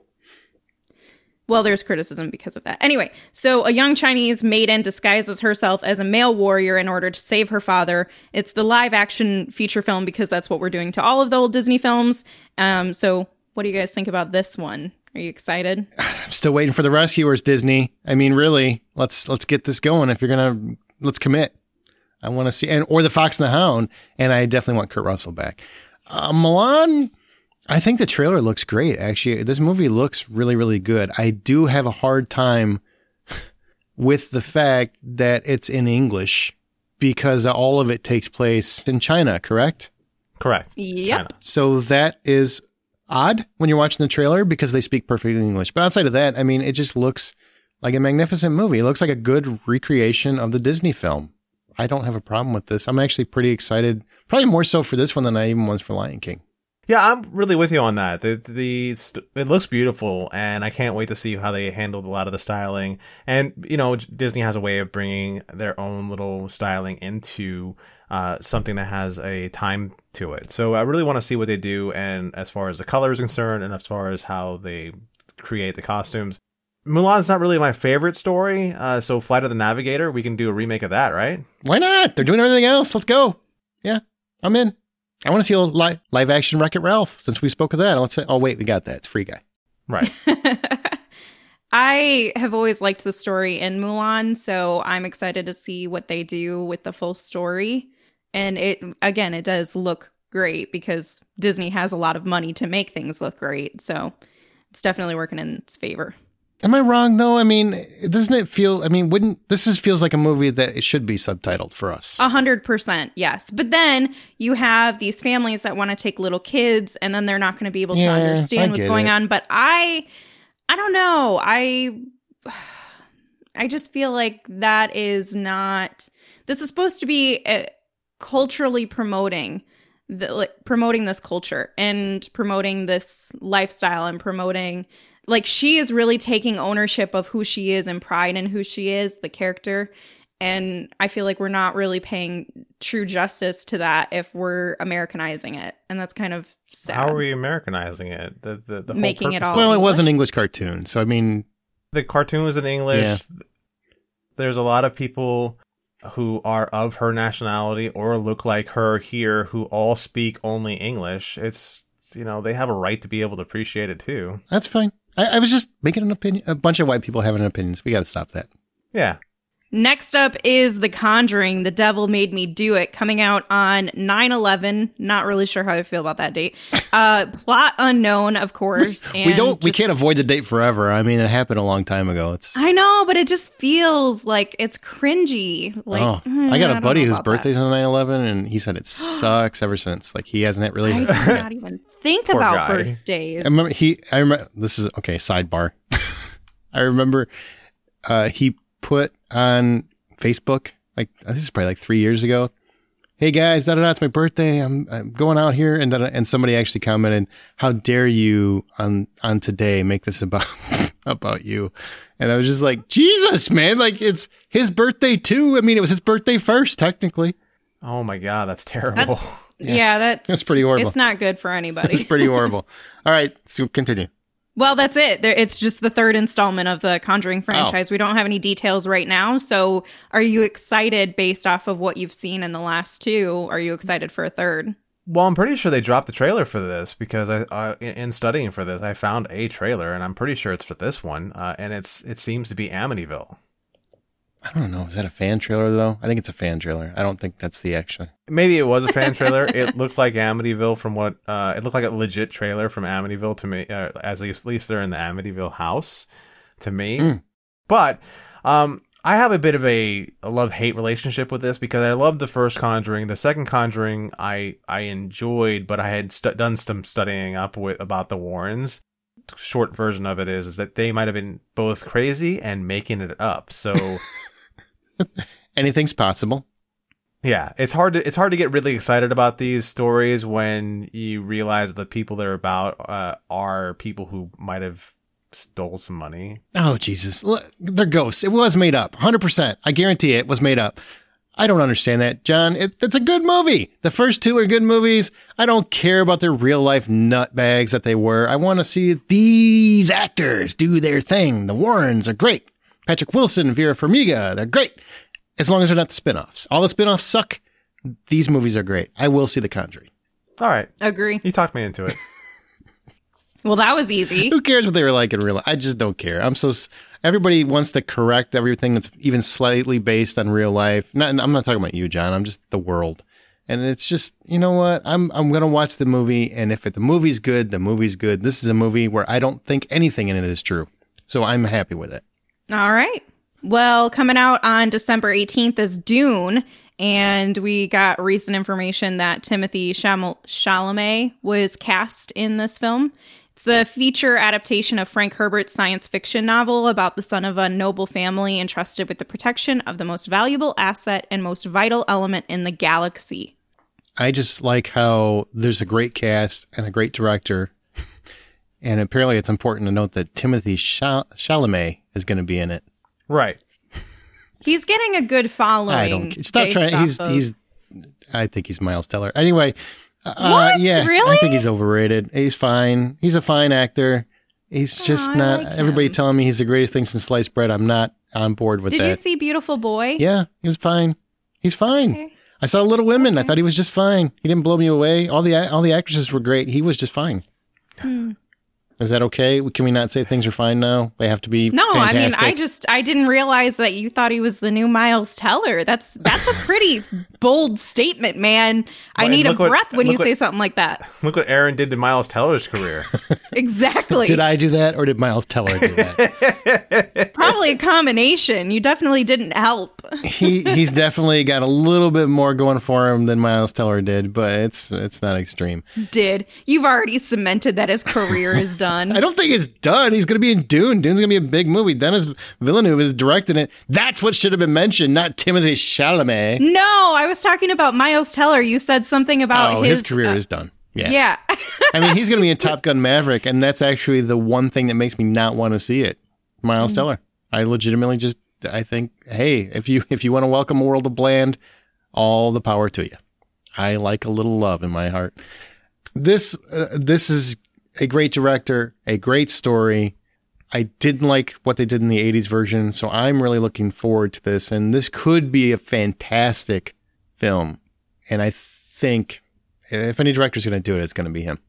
Well, there's criticism because of that. Anyway, so a young Chinese maiden disguises herself as a male warrior in order to save her father. It's the live action feature film because that's what we're doing to all of the old Disney films. So what do you guys think about this one? Are you excited? I'm still waiting for the rescuers, Disney. I mean, really, let's get this going. If you're going to, let's commit. I want to see, or the Fox and the Hound. And I definitely want Kurt Russell back. Mulan, I think the trailer looks great, actually. This movie looks really, really good. I do have a hard time with the fact that it's in English because all of it takes place in China, correct? Correct. Yep. China. So that is odd when you're watching the trailer because they speak perfect English. But outside of that, I mean, it just looks like a magnificent movie. It looks like a good recreation of the Disney film. I don't have a problem with this. I'm actually pretty excited, probably more so for this one than I even was for Lion King. Yeah, I'm really with you on that. It looks beautiful, and I can't wait to see how they handled a lot of the styling. And, Disney has a way of bringing their own little styling into something that has a time to it. So I really want to see what they do, and as far as the color is concerned, and as far as how they create the costumes. Mulan's not really my favorite story, so Flight of the Navigator, we can do a remake of that, right? Why not? They're doing everything else. Let's go. Yeah, I'm in. I want to see a live action Wreck-It Ralph, since we spoke of that. Let's say, oh, wait, we got that. It's Free Guy. Right. I have always liked the story in Mulan, so I'm excited to see what they do with the full story. And it does look great because Disney has a lot of money to make things look great. So it's definitely working in its favor. Am I wrong, though? I mean, doesn't it feel, feels like a movie that it should be subtitled for us. 100%, yes. But then you have these families that want to take little kids, and then they're not going to be able to understand what's going on. But I don't know. I just feel like that is not, this is supposed to be culturally promoting this culture and promoting this lifestyle and promoting, like, she is really taking ownership of who she is and pride in who she is, the character. And I feel like we're not really paying true justice to that if we're Americanizing it. And that's kind of sad. How are we Americanizing it? The whole making it all Well, English? it was an English cartoon. So, I mean, the cartoon was in English. Yeah. There's a lot of people who are of her nationality or look like her here who all speak only English. It's, they have a right to be able to appreciate it too. that's fine. I was just making an opinion. A bunch of white people having opinions. We got to stop that. Yeah. Next up is The Conjuring, The Devil Made Me Do It, coming out on 9/11. Not really sure how I feel about that date. Plot unknown, of course. We can't avoid the date forever. I mean, it happened a long time ago. I know, but it just feels like it's cringy. Like, I got a buddy whose birthday. birthday's on 9/11, and he said it sucks ever since. Like, he hasn't really. I do not even think Poor about guy. birthdays. I remember, this is, okay, sidebar. I remember he put on Facebook, like, this is probably like 3 years ago. Hey guys, it's my birthday. I'm going out here, and somebody actually commented, "How dare you on today make this about about you?" And I was just like, Jesus, man, like, it's his birthday too. I mean, it was his birthday first, technically. Oh my God, that's terrible. That's pretty horrible. It's not good for anybody. It's pretty horrible. All right, so continue. Well, that's it. It's just the third installment of the Conjuring franchise. We don't have any details right now. So are you excited based off of what you've seen in the last two? Are you excited for a third? Well, I'm pretty sure they dropped the trailer for this because in studying for this, I found a trailer, and I'm pretty sure it's for this one. And it seems to be Amityville. I don't know. Is that a fan trailer, though? I think it's a fan trailer. I don't think that's the action. Maybe it was a fan trailer. It looked like Amityville from what... it looked like a legit trailer from Amityville to me, at least they're in the Amityville house to me. But I have a bit of a love-hate relationship with this because I loved the first Conjuring. The second Conjuring I enjoyed, but I had done some studying up about the Warrens. Short version of it is that they might have been both crazy and making it up. So... Anything's possible. Yeah, it's hard to get really excited about these stories when you realize the people they're about are people who might have stole some money. Oh, Jesus. Look, they're ghosts. It was made up. 100%. I guarantee it was made up. I don't understand that, John. It's a good movie. The first two are good movies. I don't care about their real life nutbags that they were. I want to see these actors do their thing. The Warrens are great. Patrick Wilson, Vera Farmiga, they're great. As long as they're not the spinoffs. All the spinoffs suck. These movies are great. I will see The Conjuring. All right. Agree. You talked me into it. Well, that was easy. Who cares what they were like in real life? I just don't care. Everybody wants to correct everything that's even slightly based on real life. I'm not talking about you, John. I'm just the world. And it's just, you know what? I'm going to watch the movie. And if the movie's good, the movie's good. This is a movie where I don't think anything in it is true. So I'm happy with it. All right. Well, coming out on December 18th is Dune, and we got recent information that Timothée Chalamet was cast in this film. It's the feature adaptation of Frank Herbert's science fiction novel about the son of a noble family entrusted with the protection of the most valuable asset and most vital element in the galaxy. I just like how there's a great cast and a great director. And apparently it's important to note that Timothée Chalamet is going to be in it. Right. He's getting a good following. I don't care. Stop trying. I think he's Miles Teller. Anyway, What? yeah, Really? I think he's overrated. He's fine. He's a fine actor. He's just I not. like Everybody him. telling me he's the greatest thing since sliced bread. I'm not on board with Did that. you see Beautiful Boy? Yeah, he was fine. He's fine. Okay. I saw Little Women. I Okay. thought he was just fine. He didn't blow me away. All the actresses were great. He was just fine. Is that okay? Can we not say things are fine now? They have to be No, fantastic? I mean, I didn't realize that you thought he was the new Miles Teller. That's a pretty bold statement, man. I Well, need a look what- breath when you look what- say something like that. Look what Aaron did to Miles Teller's career. Exactly. Did I do that or did Miles Teller do that? Probably a combination. You definitely didn't help. He's definitely got a little bit more going for him than Miles Teller did, but it's not extreme. You've already cemented that his career is done. I don't think it's done. He's going to be in Dune. Dune's going to be a big movie. Denis Villeneuve is directing it. That's what should have been mentioned, not Timothée Chalamet. No, I was talking about Miles Teller. You said something about His career is done. Yeah. Yeah. I mean, he's going to be in Top Gun Maverick, and that's actually the one thing that makes me not want to see it. Miles Teller. I legitimately I think, hey, if you want to welcome a world of bland, all the power to you. I like a little love in my heart. This is a great director, a great story. I didn't like what they did in the 80s version, so I'm really looking forward to this. And this could be a fantastic film. And I think if any director's going to do it, it's going to be him.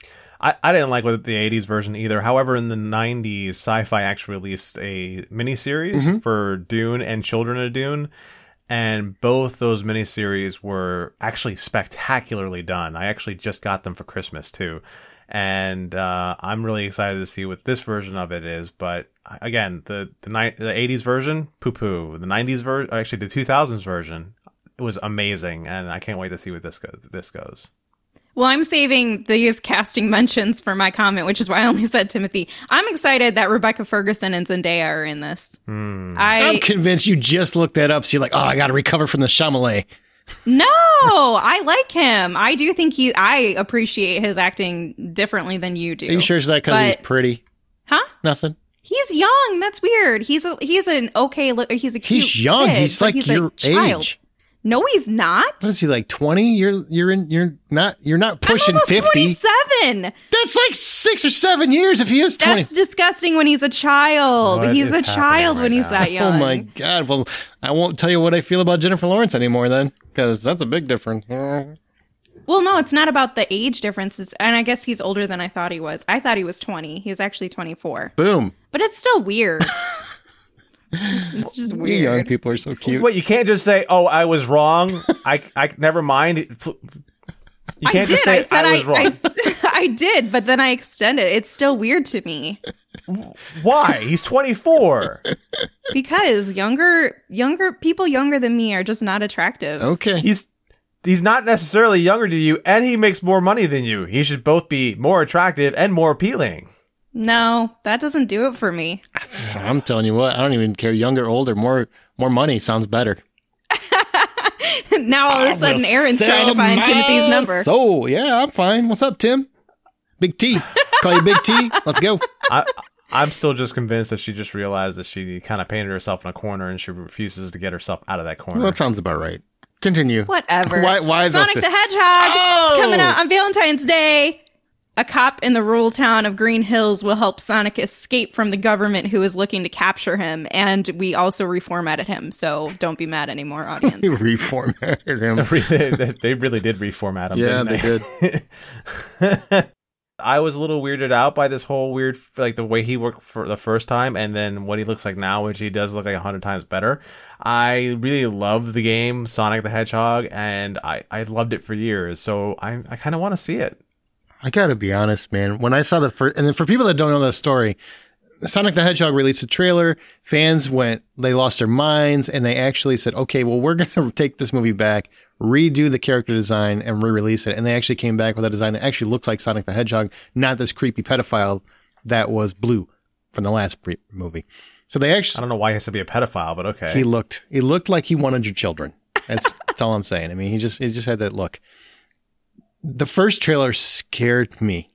I didn't like with the 80s version either. However, in the 90s, Sci-Fi actually released a miniseries for Dune and Children of Dune. And both those miniseries were actually spectacularly done. I actually just got them for Christmas, too. And I'm really excited to see what this version of it is. But again, the 80s version, poo-poo. The 90s version, actually the 2000s version, it was amazing. And I can't wait to see what this goes. Well, I'm saving these casting mentions for my comment, which is why I only said Timothy. I'm excited that Rebecca Ferguson and Zendaya are in this. I'm convinced you just looked that up, so you're like, oh, I got to recover from the Chalamet. No, I like him. I do think I appreciate his acting differently than you do. Are you sure it's that because he's pretty? Huh? Nothing. He's young. That's weird. He's an okay look. He's a cute He's young. kid, He's but like he's your a child. age. No, he's not. What is he, like 20? You're not pushing I'm almost 50. 27. That's like 6 or 7 years if he is 20. That's disgusting when he's a child. What He's is a happening child right when he's now? that young. Oh my God. Well, I won't tell you what I feel about Jennifer Lawrence anymore then, because that's a big difference. Well, no, it's not about the age differences. And I guess he's older than I thought he was. I thought he was 20. He's actually 24. Boom. But it's still weird. It's just You young weird. people are so cute. What, you can't just say, "Oh, I was wrong." I never mind. You can't just say I was wrong. I did, but then I extended. It's still weird to me Why? He's 24. because younger people younger than me are just not attractive. Okay. He's not necessarily younger than you, and he makes more money than you. He should both be more attractive and more appealing. No, that doesn't do it for me. I'm telling you what, I don't even care. Younger, older, more money sounds better. Now all of a sudden, Aaron's trying to find Timothy's number. So, yeah, I'm fine. What's up, Tim? Big T. Call you Big T. Let's go. I'm still just convinced that she just realized that she kind of painted herself in a corner and she refuses to get herself out of that corner. Well, that sounds about right. Continue. Whatever. Why is Sonic that the Hedgehog Oh! is coming out on Valentine's Day. A cop in the rural town of Green Hills will help Sonic escape from the government who is looking to capture him. And we also reformatted him. So don't be mad anymore, audience. You reformatted him. They really did reformat him. Yeah, didn't they did. I was a little weirded out by this whole weird, like the way he worked for the first time and then what he looks like now, which he does look like 100 times better. I really loved the game Sonic the Hedgehog, and I loved it for years. So I kind of want to see it. I gotta be honest, man. When I saw the first, and then for people that don't know the story, Sonic the Hedgehog released a trailer. Fans they lost their minds, and they actually said, okay, well, we're going to take this movie back, redo the character design, and re-release it. And they actually came back with a design that actually looks like Sonic the Hedgehog, not this creepy pedophile that was Blue from the last movie. So they actually, I don't know why he has to be a pedophile, but okay. he looked like he wanted your children. That's all I'm saying. I mean, he just had that look. The first trailer scared me.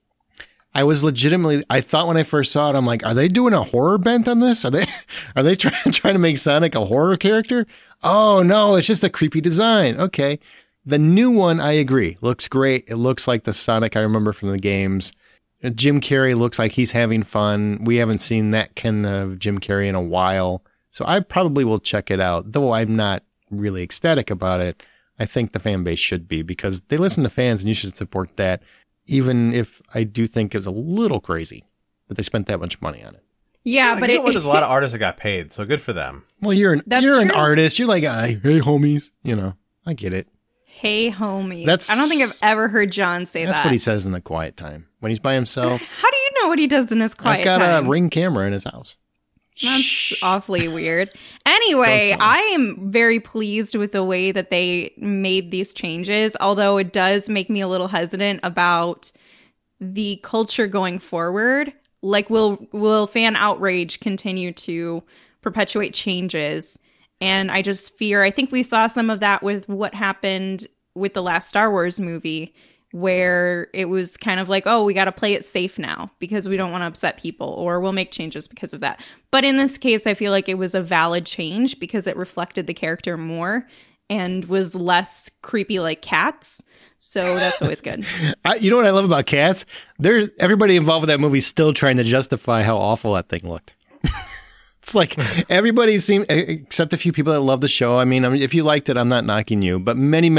I thought when I first saw it, I'm like, are they doing a horror bent on this? Are they trying to make Sonic a horror character? Oh no, it's just a creepy design. Okay. The new one, I agree, looks great. It looks like the Sonic I remember from the games. Jim Carrey looks like he's having fun. We haven't seen that kind of Jim Carrey in a while. So I probably will check it out, though I'm not really ecstatic about it. I think the fan base should be, because they listen to fans and you should support that, even if I do think it was a little crazy that they spent that much money on it. Yeah, but there's a lot of artists that got paid, so good for them. Well, you're an artist. You're like, hey, homies. I get it. Hey, homies. I don't think I've ever heard John say that. That's what he says in the quiet time when he's by himself. How do you know what he does in his quiet time? I've got a Ring camera in his house. That's awfully weird. Anyway, I am very pleased with the way that they made these changes, although it does make me a little hesitant about the culture going forward. Like, will fan outrage continue to perpetuate changes? And I think we saw some of that with what happened with the last Star Wars movie, where it was kind of like, oh, we got to play it safe now because we don't want to upset people, or we'll make changes because of that. But in this case, I feel like it was a valid change because it reflected the character more and was less creepy like Cats. So that's always good. You know what I love about Cats? Everybody involved with that movie still trying to justify how awful that thing looked. It's like everybody seemed, except a few people that love the show. I mean, if you liked it, I'm not knocking you, but many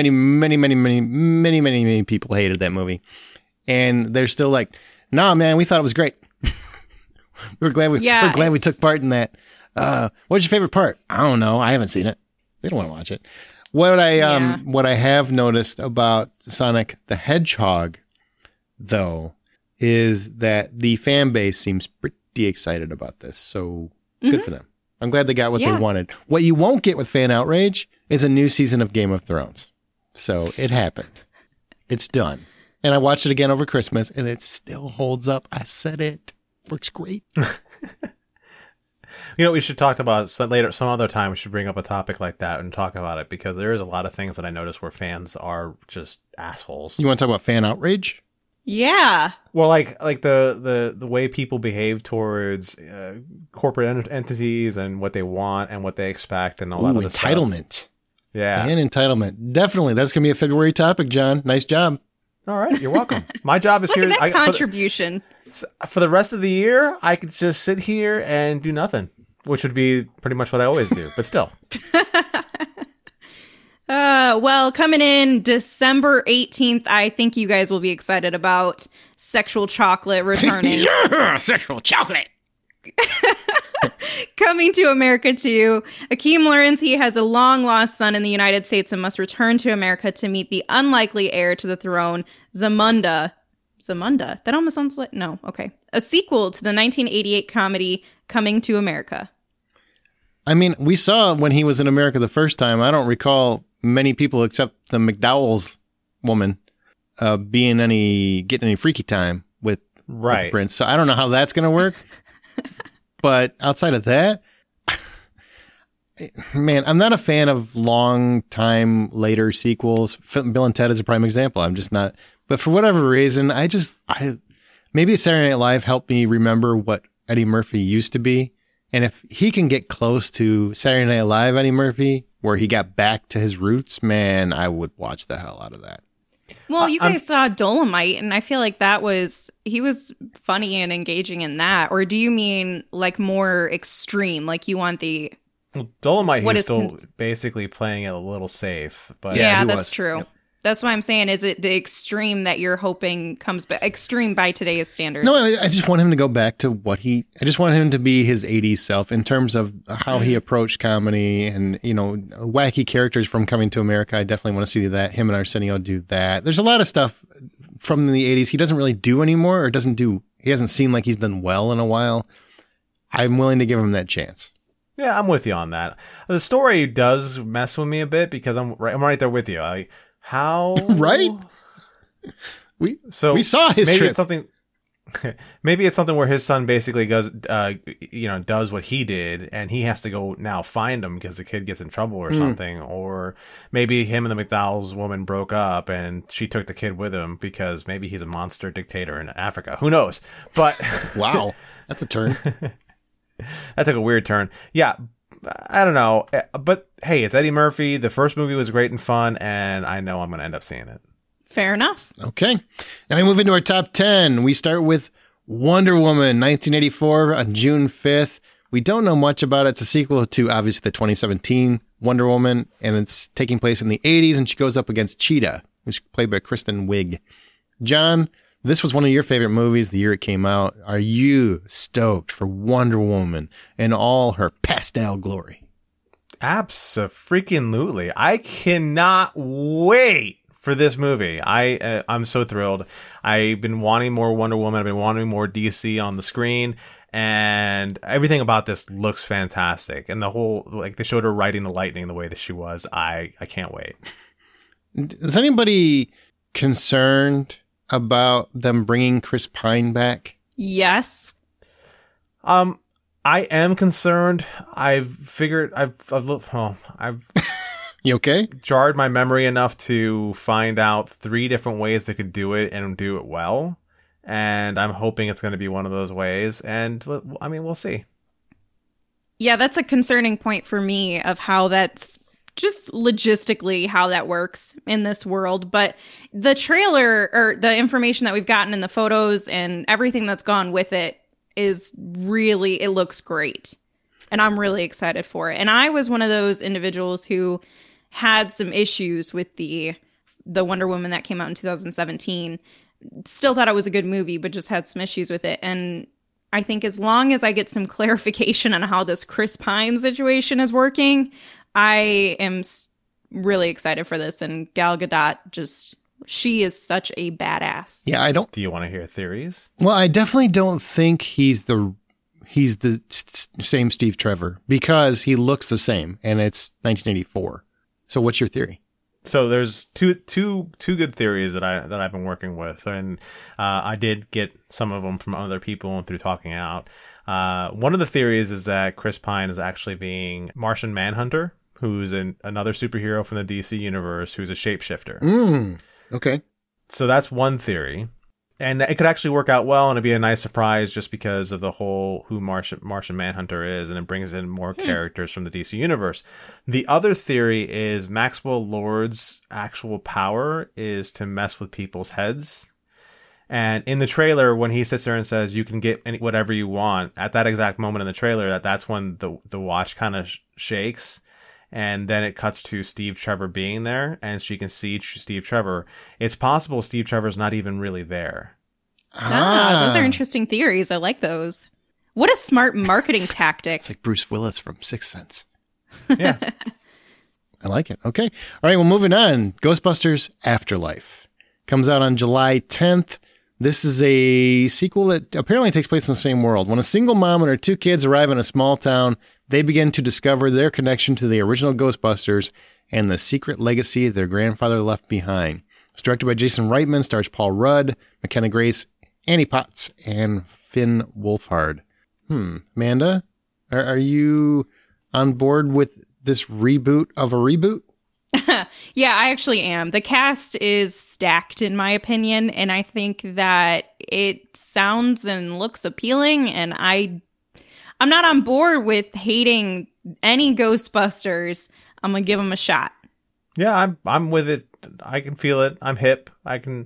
people hated that movie, and they're still like, "Nah, man, we thought it was great. we're glad we took part in that." What's your favorite part? I don't know. I haven't seen it. They don't want to watch it. What I have noticed about Sonic the Hedgehog, though, is that the fan base seems pretty excited about this. So. Good for them. I'm glad they got what they wanted. What you won't get with fan outrage is a new season of Game of Thrones. So it happened. It's done. And I watched it again over Christmas, and it still holds up. I said it. Works great. We should talk about some other time. We should bring up a topic like that and talk about it, because there is a lot of things that I notice where fans are just assholes. You want to talk about fan outrage? Yeah. Well, like the way people behave towards corporate entities and what they want and what they expect and a lot of the entitlement. Stuff. Yeah. And entitlement. Definitely. That's going to be a February topic, John. Nice job. All right. You're welcome. My job is Look here. At that contribution. For the rest of the year, I could just sit here and do nothing, which would be pretty much what I always do. But still. Well, coming in December 18th, I think you guys will be excited about Sexual Chocolate returning. Yeah, Sexual Chocolate! Coming to America too. Akeem learns he has a long-lost son in the United States and must return to America to meet the unlikely heir to the throne, Zamunda. Zamunda? That almost sounds like... No, okay. A sequel to the 1988 comedy Coming to America. I mean, we saw when he was in America the first time. I don't recall many people except the McDowell's woman getting any freaky time with the prince. So I don't know how that's going to work. But outside of that, man, I'm not a fan of long time later sequels. Bill and Ted is a prime example. I'm just not. But for whatever reason, maybe Saturday Night Live helped me remember what Eddie Murphy used to be. And if he can get close to Saturday Night Live Eddie Murphy, where he got back to his roots, man, I would watch the hell out of that. Well, you guys saw Dolomite, and I feel like he was funny and engaging in that. Or do you mean like more extreme? Like you want the... Well, Dolomite, he's still basically playing it a little safe. But yeah, that's true. Yep. That's what I'm saying. Is it the extreme that you're hoping comes back? Extreme by today's standards. No, I just want him to go back to I just want him to be his 80s self in terms of how he approached comedy and, wacky characters from Coming to America. I definitely want to see that. Him and Arsenio do that. There's a lot of stuff from the 80s he doesn't really do anymore, or he hasn't seemed like he's done well in a while. I'm willing to give him that chance. Yeah, I'm with you on that. The story does mess with me a bit because I'm right there with you. How right? We saw his trip. Maybe it's something where his son basically does what he did, and he has to go now find him because the kid gets in trouble or something. Or maybe him and the McDowell's woman broke up, and she took the kid with him because maybe he's a monster dictator in Africa. Who knows? But wow, that's a turn. That took a weird turn. Yeah. I don't know. But hey, it's Eddie Murphy. The first movie was great and fun, and I know I'm going to end up seeing it. Fair enough. Okay. Now we move into our top 10. We start with Wonder Woman, 1984 on June 5th. We don't know much about it. It's a sequel to, obviously, the 2017 Wonder Woman, and it's taking place in the 80s, and she goes up against Cheetah, who's played by Kristen Wiig. John, this was one of your favorite movies the year it came out. Are you stoked for Wonder Woman in all her pastel glory? Abso-freaking-lutely. I cannot wait for this movie. I'm so thrilled. I've been wanting more Wonder Woman. I've been wanting more DC on the screen, and everything about this looks fantastic. And the whole, like, they showed her riding the lightning the way that she was. I can't wait. Is anybody concerned about them bringing Chris Pine back? Yes. I am concerned. I've You okay? jarred my memory enough to find out 3 different ways they could do it and do it well. And I'm hoping it's going to be one of those ways. And I mean, we'll see. Yeah, that's a concerning point for me of how that's just logistically how that works in this world. But the trailer or the information that we've gotten in the photos and everything that's gone with it is really, it looks great. And I'm really excited for it. And I was one of those individuals who had some issues with the Wonder Woman that came out in 2017. Still thought it was a good movie, but just had some issues with it. And I think as long as I get some clarification on how this Chris Pine situation is working, I am really excited for this. And Gal Gadot, she is such a badass. Yeah, Do you want to hear theories? Well, I definitely don't think he's the same Steve Trevor, because he looks the same, and it's 1984. So what's your theory? So there's two good theories that I've been working with, and I did get some of them from other people and through talking out. One of the theories is that Chris Pine is actually being Martian Manhunter, who's another superhero from the DC universe, who's a shapeshifter. Okay. So that's one theory. And it could actually work out well, and it'd be a nice surprise just because of the whole who Martian Manhunter is, and it brings in more characters from the DC universe. The other theory is Maxwell Lord's actual power is to mess with people's heads. And in the trailer, when he sits there and says, you can get whatever you want, at that exact moment in the trailer, that's when the watch kind of shakes. And then it cuts to Steve Trevor being there, and she can see Steve Trevor. It's possible Steve Trevor's not even really there. Those are interesting theories. I like those. What a smart marketing tactic. It's like Bruce Willis from Sixth Sense. Yeah. I like it. Okay. All right, well, moving on. Ghostbusters Afterlife comes out on July 10th. This is a sequel that apparently takes place in the same world. When a single mom and her 2 kids arrive in a small town, they begin to discover their connection to the original Ghostbusters and the secret legacy their grandfather left behind. It's directed by Jason Reitman, stars Paul Rudd, McKenna Grace, Annie Potts, and Finn Wolfhard. Amanda, are you on board with this reboot of a reboot? Yeah, I actually am. The cast is stacked, in my opinion, and I think that it sounds and looks appealing, and I'm not on board with hating any Ghostbusters. I'm going to give them a shot. Yeah, I'm with it. I can feel it. I'm hip. I can...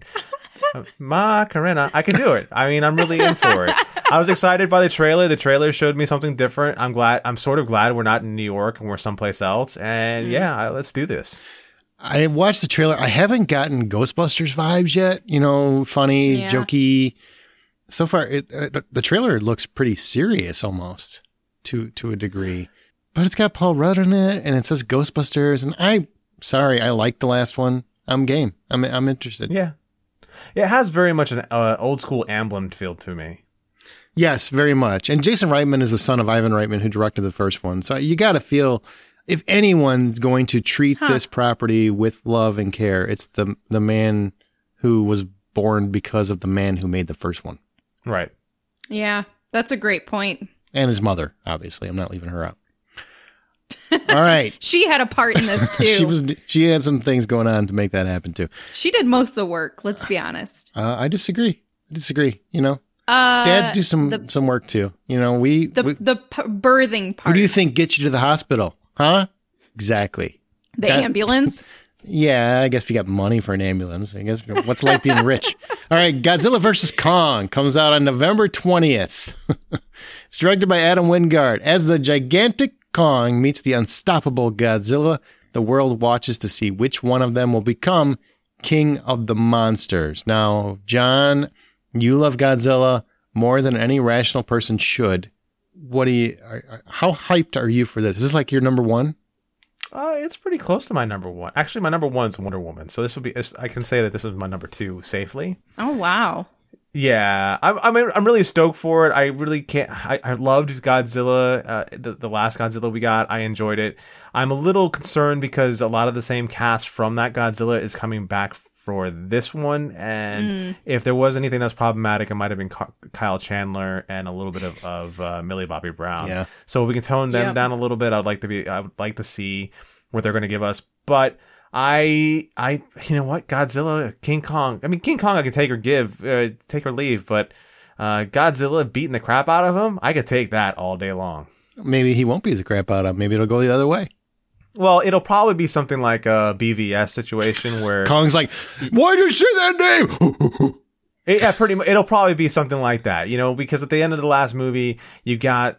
Macarena. I can do it. I mean, I'm really in for it. I was excited by the trailer. The trailer showed me something different. I'm sort of glad we're not in New York and we're someplace else. And yeah, let's do this. I watched the trailer. I haven't gotten Ghostbusters vibes yet. You know, funny, jokey. So far, the trailer looks pretty serious almost to a degree. But it's got Paul Rudd in it, and it says Ghostbusters. And I liked the last one. I'm game. I'm interested. Yeah. It has very much an old school Amblin feel to me. Yes, very much. And Jason Reitman is the son of Ivan Reitman, who directed the first one. So you got to feel, if anyone's going to treat this property with love and care, it's the man who was born because of the man who made the first one. Right. Yeah, that's a great point. And his mother, obviously. I'm not leaving her out. All right. She had a part in this too. She had some things going on to make that happen too. She did most of the work, let's be honest. I disagree. You know, Dads do some work too. You know, birthing part. Who do you think gets you to the hospital? Huh? Exactly. The ambulance? Yeah, I guess if you got money for an ambulance. I guess what's like being rich? All right, Godzilla vs. Kong comes out on November 20th. It's directed by Adam Wingard. As the gigantic Kong meets the unstoppable Godzilla, the world watches to see which one of them will become king of the monsters. Now, John, you love Godzilla more than any rational person should. How hyped are you for this? Is this like your number one? It's pretty close to my number one. Actually, my number one is Wonder Woman. So I can say that this is my number two safely. Oh, wow. Yeah, I'm really stoked for it. I really can't. I loved Godzilla, the last Godzilla we got. I enjoyed it. I'm a little concerned because a lot of the same cast from that Godzilla is coming back for this one, and if there was anything that's problematic, it might have been Kyle Chandler and a little bit of Millie Bobby Brown. Yeah. So if we can tone them down a little bit, I would like to see what they're going to give us, but. You know what? Godzilla, King Kong. I mean, King Kong I could take or leave, but Godzilla beating the crap out of him, I could take that all day long. Maybe he won't beat the crap out of him. Maybe it'll go the other way. Well, it'll probably be something like a BVS situation where Kong's like, why did you say that name? Yeah, pretty much. It'll probably be something like that, you know, because at the end of the last movie, you got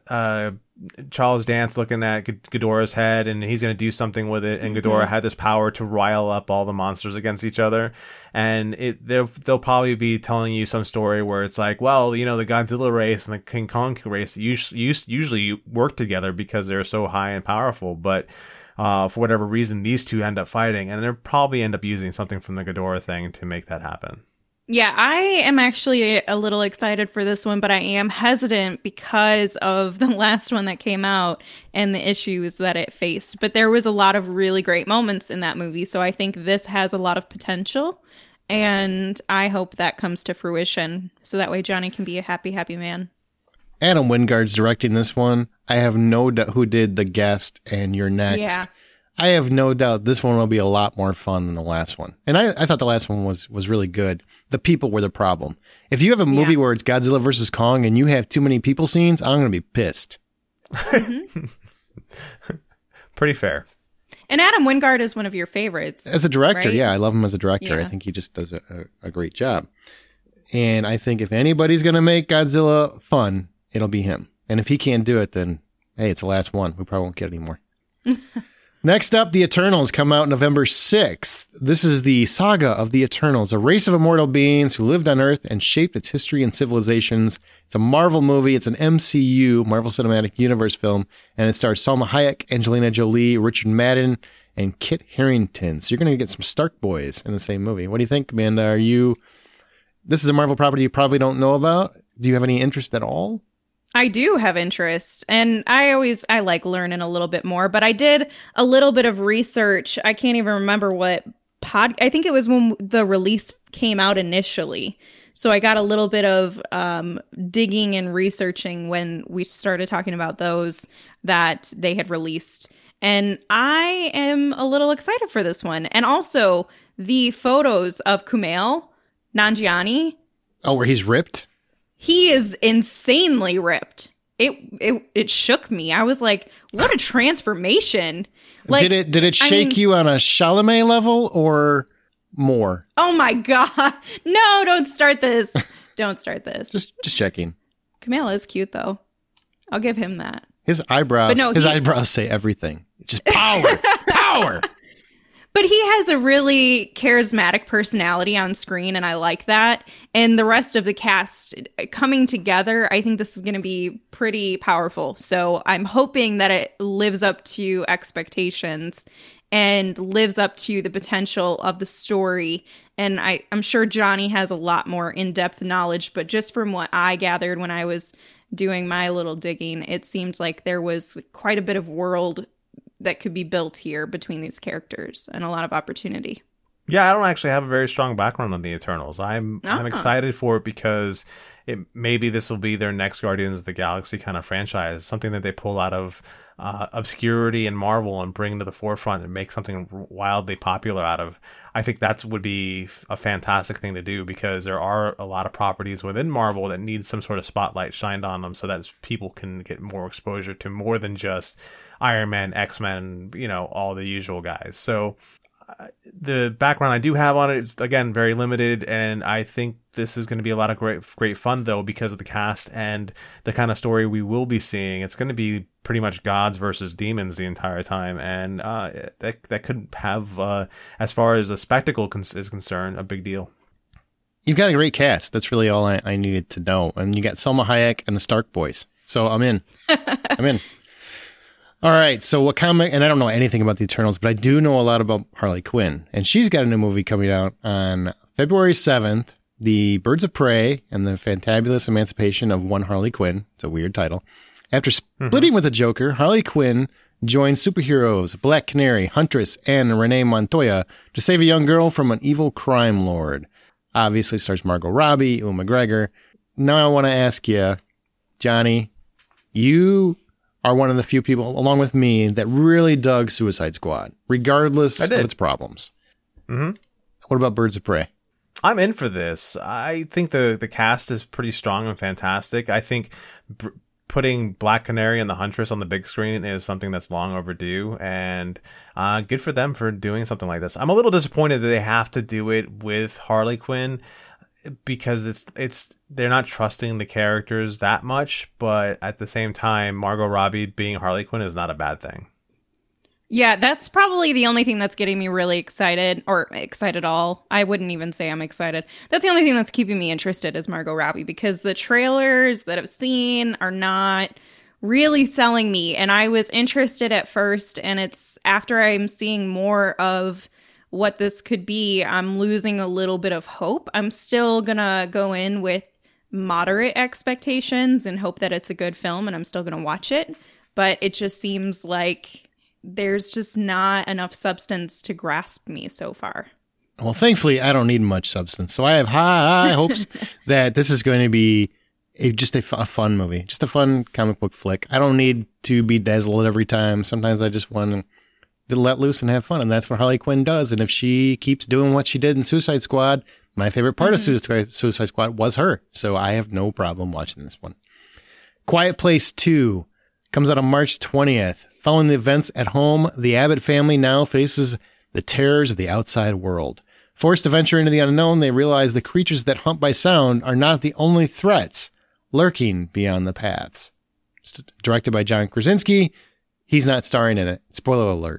Charles Dance looking at Ghidorah's head, and he's going to do something with it. And Ghidorah had this power to rile up all the monsters against each other. And they'll probably be telling you some story where it's like, well, you know, the Godzilla race and the King Kong race usually work together because they're so high and powerful. But for whatever reason, these two end up fighting, and they'll probably end up using something from the Ghidorah thing to make that happen. Yeah, I am actually a little excited for this one, but I am hesitant because of the last one that came out and the issues that it faced. But there was a lot of really great moments in that movie, so I think this has a lot of potential, and I hope that comes to fruition, so that way Johnny can be a happy, happy man. Adam Wingard's directing this one. I have no doubt who did The Guest and You're Next. Yeah. I have no doubt this one will be a lot more fun than the last one. And I thought the last one was really good. The people were the problem. If you have a movie where it's Godzilla versus Kong and you have too many people scenes, I'm going to be pissed. Mm-hmm. Pretty fair. And Adam Wingard is one of your favorites. As a director, right? Yeah, I love him as a director. Yeah. I think he just does a great job. And I think if anybody's going to make Godzilla fun, it'll be him. And if he can't do it, then, hey, it's the last one. We probably won't get any more. Next up, The Eternals come out November 6th. This is the saga of the Eternals, a race of immortal beings who lived on Earth and shaped its history and civilizations. It's a Marvel movie. It's an MCU, Marvel Cinematic Universe film, and it stars Salma Hayek, Angelina Jolie, Richard Madden, and Kit Harington. So you're going to get some Stark boys in the same movie. What do you think, Amanda? This is a Marvel property you probably don't know about. Do you have any interest at all? I do have interest, and I like learning a little bit more, but I did a little bit of research. I can't even remember what I think it was when the release came out initially. So I got a little bit of digging and researching when we started talking about those that they had released. And I am a little excited for this one. And also the photos of Kumail Nanjiani. Oh, where he's ripped? He is insanely ripped. It shook me. I was like, what a transformation. Like, did it shake you on a Chalamet level or more? Oh my God. No, don't start this. Don't start this. Just checking. Kumail is cute though. I'll give him that. His eyebrows, eyebrows say everything. It's just power, power. But he has a really charismatic personality on screen, and I like that. And the rest of the cast coming together, I think this is going to be pretty powerful. So I'm hoping that it lives up to expectations and lives up to the potential of the story. And I'm sure Johnny has a lot more in-depth knowledge, but just from what I gathered when I was doing my little digging, it seemed like there was quite a bit of world that could be built here between these characters and a lot of opportunity. Yeah, I don't actually have a very strong background on the Eternals. I'm excited for it because maybe this will be their next Guardians of the Galaxy kind of franchise, something that they pull out of obscurity and Marvel and bring to the forefront and make something wildly popular out of. I think that would be a fantastic thing to do because there are a lot of properties within Marvel that need some sort of spotlight shined on them so that people can get more exposure to more than just Iron Man, X-Men, all the usual guys. So the background I do have on it is, again, very limited, and I think this is going to be a lot of great fun, though, because of the cast and the kind of story we will be seeing. It's going to be pretty much gods versus demons the entire time, and that could have, as far as a spectacle is concerned, a big deal. You've got a great cast. That's really all I needed to know. And you got Selma Hayek and the Stark boys. So I'm in. I'm in. All right, so what comic, and I don't know anything about the Eternals, but I do know a lot about Harley Quinn. And she's got a new movie coming out on February 7th, The Birds of Prey and the Fantabulous Emancipation of One Harley Quinn. It's a weird title. After splitting with the Joker, Harley Quinn joins superheroes Black Canary, Huntress, and Renee Montoya to save a young girl from an evil crime lord. Obviously stars Margot Robbie, Ewan McGregor. Now I want to ask you, Johnny, you are one of the few people, along with me, that really dug Suicide Squad, regardless of its problems. Mm-hmm. What about Birds of Prey? I'm in for this. I think the cast is pretty strong and fantastic. I think putting Black Canary and the Huntress on the big screen is something that's long overdue, and good for them for doing something like this. I'm a little disappointed that they have to do it with Harley Quinn, because it's they're not trusting the characters that much, but at the same time, Margot Robbie being Harley Quinn is not a bad thing. Yeah, that's probably the only thing that's getting me really excited, or excited at all. I wouldn't even say I'm excited. That's the only thing that's keeping me interested is Margot Robbie, because the trailers that I've seen are not really selling me. And I was interested at first, and it's after I'm seeing more of what this could be, I'm losing a little bit of hope. I'm still gonna go in with moderate expectations and hope that it's a good film, and I'm still gonna watch it. But it just seems like there's just not enough substance to grasp me so far. Well, thankfully, I don't need much substance. So I have high hopes that this is going to be just a fun movie, just a fun comic book flick. I don't need to be dazzled every time. Sometimes I just want to let loose and have fun, and that's what Harley Quinn does. And if she keeps doing what she did in Suicide Squad, my favorite part of Suicide Squad was her. So I have no problem watching this one. Quiet Place 2 comes out on March 20th. Following the events at home, the Abbott family now faces the terrors of the outside world. Forced to venture into the unknown, they realize the creatures that hunt by sound are not the only threats lurking beyond the paths. It's directed by John Krasinski. He's not starring in it. Spoiler alert.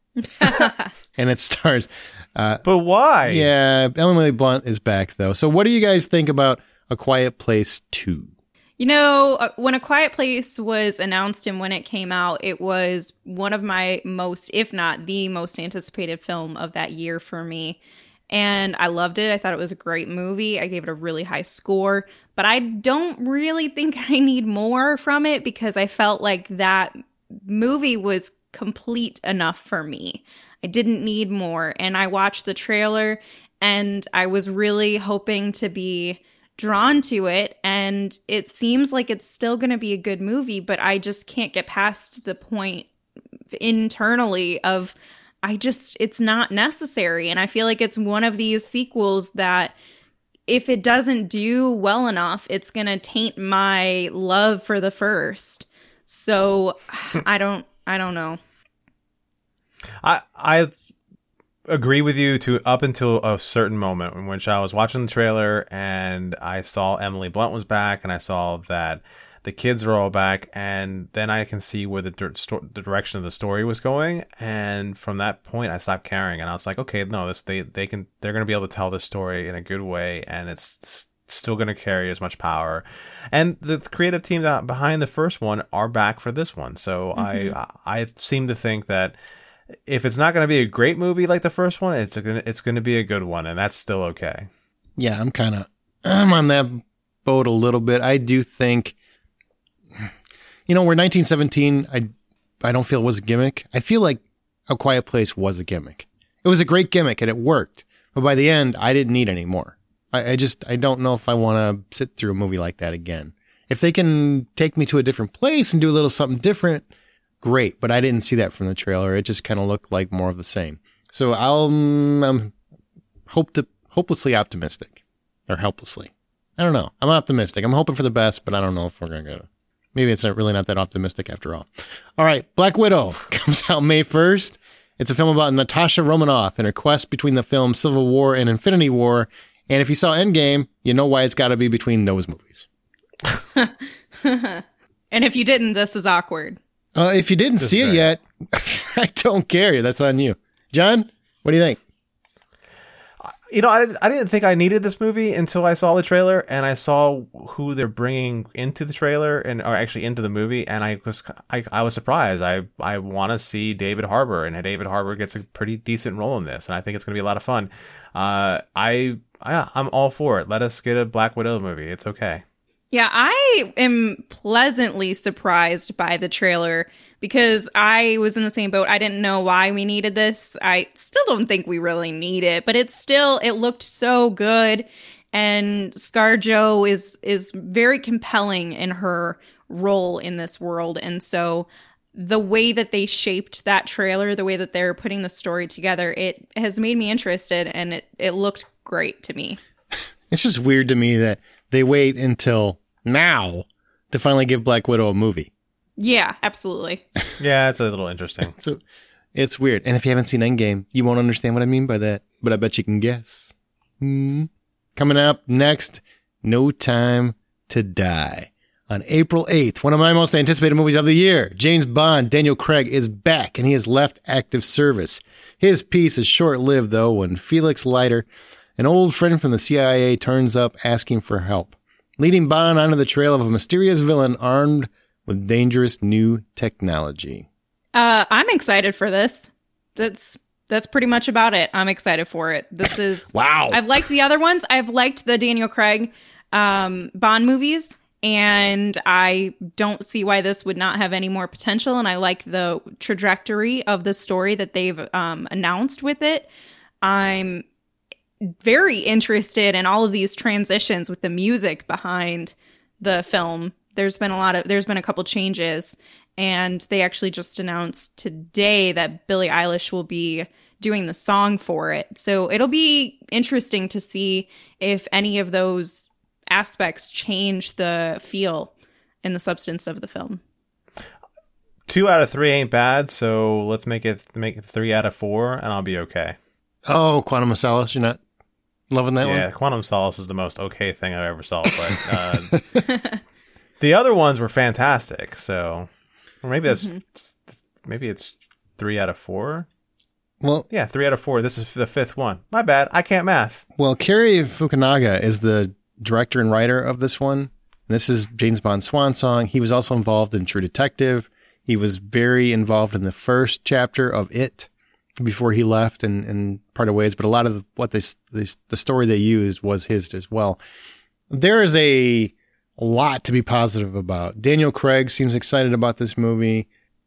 And it stars... but why? Yeah, Emily Blunt is back, though. So what do you guys think about A Quiet Place 2? You know, when A Quiet Place was announced and when it came out, it was one of my most, if not the most anticipated film of that year for me. And I loved it. I thought it was a great movie. I gave it a really high score. But I don't really think I need more from it, because I felt like that movie was complete enough for me. I didn't need more. And I watched the trailer and I was really hoping to be drawn to it, and it seems like it's still going to be a good movie, but I just can't get past the point internally of it's not necessary. And I feel like it's one of these sequels that if it doesn't do well enough, it's going to taint my love for the first. So I don't know. I agree with you to up until a certain moment in which I was watching the trailer and I saw Emily Blunt was back and I saw that the kids were all back, and then I can see where the direction of the story was going, and from that point I stopped caring, and I was like, okay, no, they're going to be able to tell this story in a good way, and it's still going to carry as much power. And the creative team that behind the first one are back for this one, so I seem to think that if it's not going to be a great movie like the first one, it's going to be a good one, and that's still okay. Yeah, I'm on that boat a little bit. I do think, where 1917, I don't feel it was a gimmick. I feel like A Quiet Place was a gimmick. It was a great gimmick, and it worked. But by the end, I didn't need any more. I don't know if I want to sit through a movie like that again. If they can take me to a different place and do a little something different, great. But I didn't see that from the trailer. It just kind of looked like more of the same. So I'm hopelessly optimistic. Or helplessly. I don't know. I'm optimistic. I'm hoping for the best, but I don't know if we're going to go. Maybe it's really not that optimistic after all. All right. Black Widow comes out May 1st. It's a film about Natasha Romanoff and her quest between the film Civil War and Infinity War. And if you saw Endgame, you know why it's got to be between those movies. And if you didn't, this is awkward. If you didn't see it yet, I don't care. That's on you. John, what do you think? You know, I didn't think I needed this movie until I saw the trailer and I saw who they're bringing into the trailer or actually into the movie, and I was surprised. I want to see David Harbour, and David Harbour gets a pretty decent role in this, and I think it's going to be a lot of fun. I'm all for it. Let us get a Black Widow movie. It's okay. Yeah, I am pleasantly surprised by the trailer because I was in the same boat. I didn't know why we needed this. I still don't think we really need it, but it looked so good. And ScarJo is very compelling in her role in this world. And so the way that they shaped that trailer, the way that they're putting the story together, it has made me interested, and it looked great to me. It's just weird to me that they wait until now to finally give Black Widow a movie. Yeah, absolutely. Yeah, it's a little interesting. So it's weird. And if you haven't seen Endgame, you won't understand what I mean by that. But I bet you can guess. Coming up next, No Time to Die. On April 8th, one of my most anticipated movies of the year, James Bond, Daniel Craig, is back, and he has left active service. His piece is short-lived, though, when Felix Leiter, an old friend from the CIA, turns up asking for help, leading Bond onto the trail of a mysterious villain armed with dangerous new technology. I'm excited for this. That's pretty much about it. I'm excited for it. This is... Wow. I've liked the other ones. I've liked the Daniel Craig Bond movies, and I don't see why this would not have any more potential, and I like the trajectory of the story that they've announced with it. I'm very interested in all of these transitions with the music behind the film. There's been a couple changes, and they actually just announced today that Billie Eilish will be doing the song for it. So it'll be interesting to see if any of those aspects change the feel and the substance of the film. 2 out of 3 ain't bad, so let's make it 3 out of 4, and I'll be okay. Oh, Quantum of Solace, you're not loving that one? Yeah, Quantum of Solace is the most okay thing I ever saw, but the other ones were fantastic. So, or maybe it's 3 out of 4. Well, yeah, 3 out of 4. This is the 5th one. My bad. I can't math. Well, Cary Fukunaga is the director and writer of this one. This is James Bond's swan song. He was also involved in True Detective. He was very involved in the first chapter of It before he left and parted ways. But a lot of what the story they used was his as well. There is a lot to be positive about. Daniel Craig seems excited about this movie.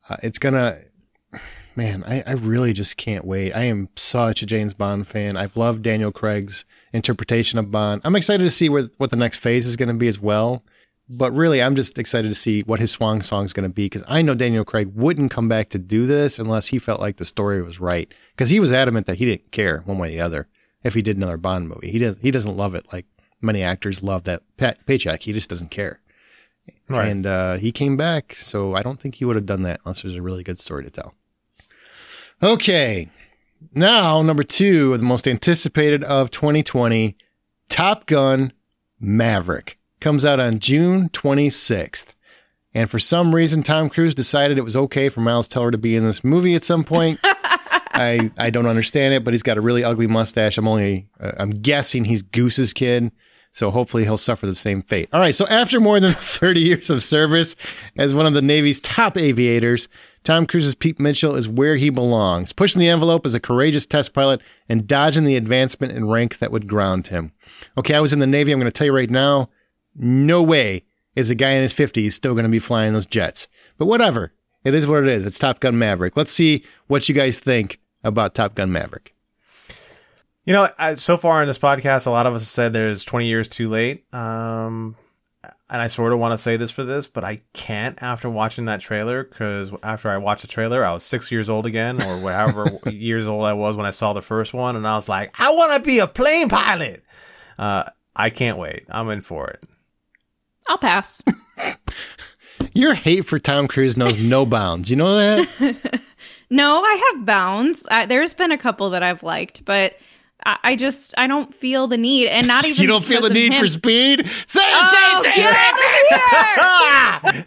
Man, I really just can't wait. I am such a James Bond fan. I've loved Daniel Craig's interpretation of Bond. I'm excited to see what the next phase is going to be as well. But really, I'm just excited to see what his swan song is going to be, because I know Daniel Craig wouldn't come back to do this unless he felt like the story was right. Because he was adamant that he didn't care one way or the other if he did another Bond movie. He doesn't love it like many actors love that paycheck. He just doesn't care. Right. And he came back, so I don't think he would have done that unless there's a really good story to tell. Okay, now number 2 of the most anticipated of 2020, Top Gun Maverick, comes out on June 26th. And for some reason, Tom Cruise decided it was okay for Miles Teller to be in this movie at some point. I don't understand it, but he's got a really ugly mustache. I'm guessing he's Goose's kid. So hopefully he'll suffer the same fate. All right. So after more than 30 years of service as one of the Navy's top aviators, Tom Cruise's Pete Mitchell is where he belongs, pushing the envelope as a courageous test pilot and dodging the advancement in rank that would ground him. Okay, I was in the Navy. I'm going to tell you right now, no way is a guy in his 50s still going to be flying those jets. But whatever. It is what it is. It's Top Gun Maverick. Let's see what you guys think about Top Gun Maverick. So far in this podcast, a lot of us have said there's 20 years too late. And I sort of want to say this for this, but I can't after watching that trailer, because after I watched the trailer, I was 6 years old again, or however years old I was when I saw the first one, and I was like, I want to be a plane pilot. I can't wait. I'm in for it. I'll pass. Your hate for Tom Cruise knows no bounds. You know that? No, I have bounds. There's been a couple that I've liked, but I don't feel the need, and not even you don't feel the need for Speed? Say it! Get out of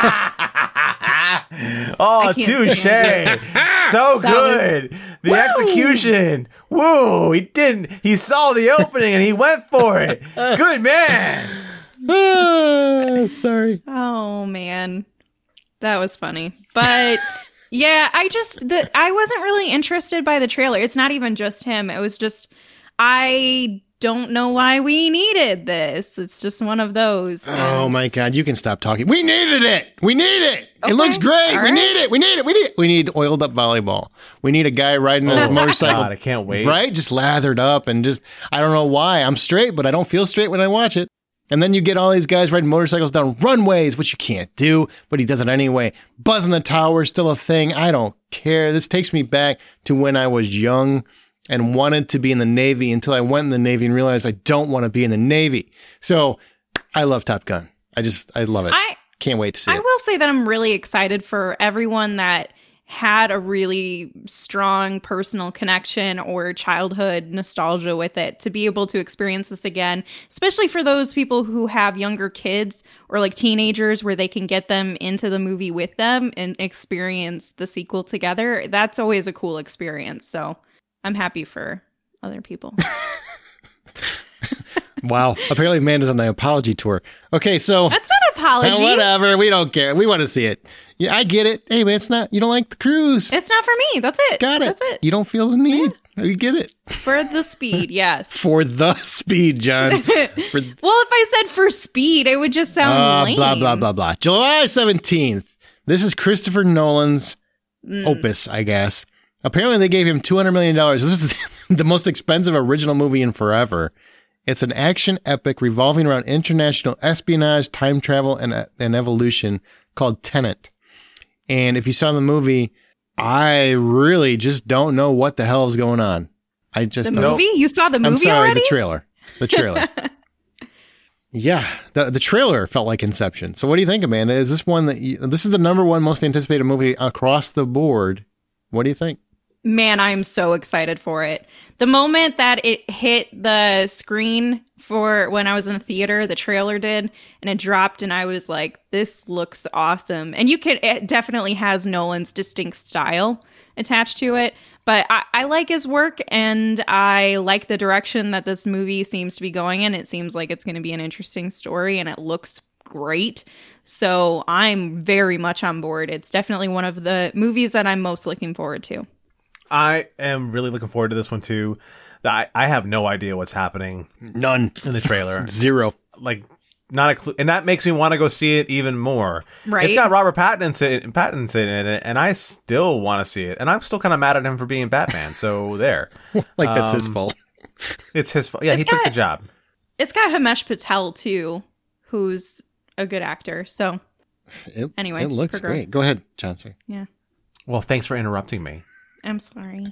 here! Oh, touche! So good. The execution. Woo! He saw the opening and he went for it. Good man. Sorry. Oh man, that was funny, but. Yeah, I wasn't really interested by the trailer. It's not even just him. It was just, I don't know why we needed this. It's just one of those. Oh my God, you can stop talking. We needed it. We need it. Okay. It looks great. We need it. We need it. We need oiled up volleyball. We need a guy riding a motorcycle. God, I can't wait. Right? Just lathered up and just, I don't know why. I'm straight, but I don't feel straight when I watch it. And then you get all these guys riding motorcycles down runways, which you can't do, but he does it anyway. Buzz in the tower is still a thing. I don't care. This takes me back to when I was young and wanted to be in the Navy until I went in the Navy and realized I don't want to be in the Navy. So I love Top Gun. I love it. Can't wait to see it. I will say that I'm really excited for everyone that had a really strong personal connection or childhood nostalgia with it to be able to experience this again, especially for those people who have younger kids or like teenagers where they can get them into the movie with them and experience the sequel together. That's always a cool experience. So I'm happy for other people. Wow. Apparently Amanda's on the apology tour. Okay, so... That's not an apology. Whatever. We don't care. We want to see it. Yeah, I get it. Hey, man, you don't like the cruise. It's not for me. That's it. Got it. That's it. You don't feel the need. Yeah. You get it. For the speed, yes. For the speed, John. Well, if I said for speed, it would just sound lame. Blah, blah, blah, blah. July 17th. This is Christopher Nolan's opus, I guess. Apparently, they gave him $200 million. This is the most expensive original movie in forever. It's an action epic revolving around international espionage, time travel, and evolution called Tenet. And if you saw the movie, I really just don't know what the hell is going on. I just the movie? You saw the movie I'm sorry, already? The trailer. Yeah, the trailer felt like Inception. So what do you think, Amanda? Is this one this is the number one most anticipated movie across the board? What do you think? Man, I'm so excited for it. The moment that it hit the screen for when I was in the theater, the trailer did, and it dropped, and I was like, this looks awesome. And it definitely has Nolan's distinct style attached to it. But I like his work, and I like the direction that this movie seems to be going in. It seems like it's going to be an interesting story, and it looks great. So I'm very much on board. It's definitely one of the movies that I'm most looking forward to. I am really looking forward to this one too. I have no idea what's happening. None in the trailer. Zero. Like not a clue, and that makes me want to go see it even more. Right? It's got Robert Pattinson in it, and I still want to see it. And I'm still kind of mad at him for being Batman. So there, like that's his fault. It's his fault. Yeah, he took the job. It's got Himesh Patel too, who's a good actor. So anyway, it looks great. Go ahead, Johnson. Yeah. Well, thanks for interrupting me. I'm sorry.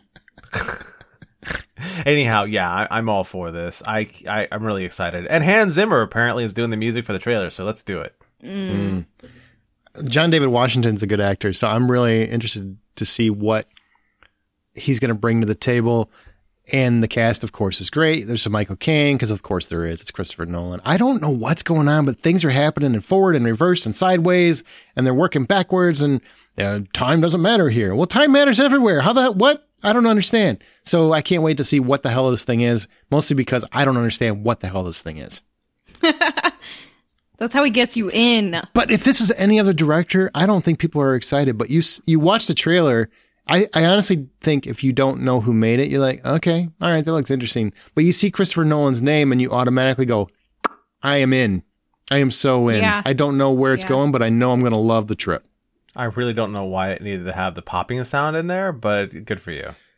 Anyhow, yeah, I'm all for this. I'm really excited. And Hans Zimmer apparently is doing the music for the trailer, so let's do it. John David Washington's a good actor, so I'm really interested to see what he's going to bring to the table. And the cast, of course, is great. There's some Michael Caine, because of course there is. It's Christopher Nolan. I don't know what's going on, but things are happening in forward and reverse and sideways, and they're working backwards, and time doesn't matter here. Well, time matters everywhere. What? I don't understand. So I can't wait to see what the hell this thing is, mostly because I don't understand what the hell this thing is. That's how he gets you in. But if this is any other director, I don't think people are excited. But you watch the trailer. I honestly think if you don't know who made it, you're like, okay, all right, that looks interesting. But you see Christopher Nolan's name and you automatically go, I am in. I am so in. Yeah. I don't know where it's going, but I know I'm going to love the trip. I really don't know why it needed to have the popping sound in there, but good for you.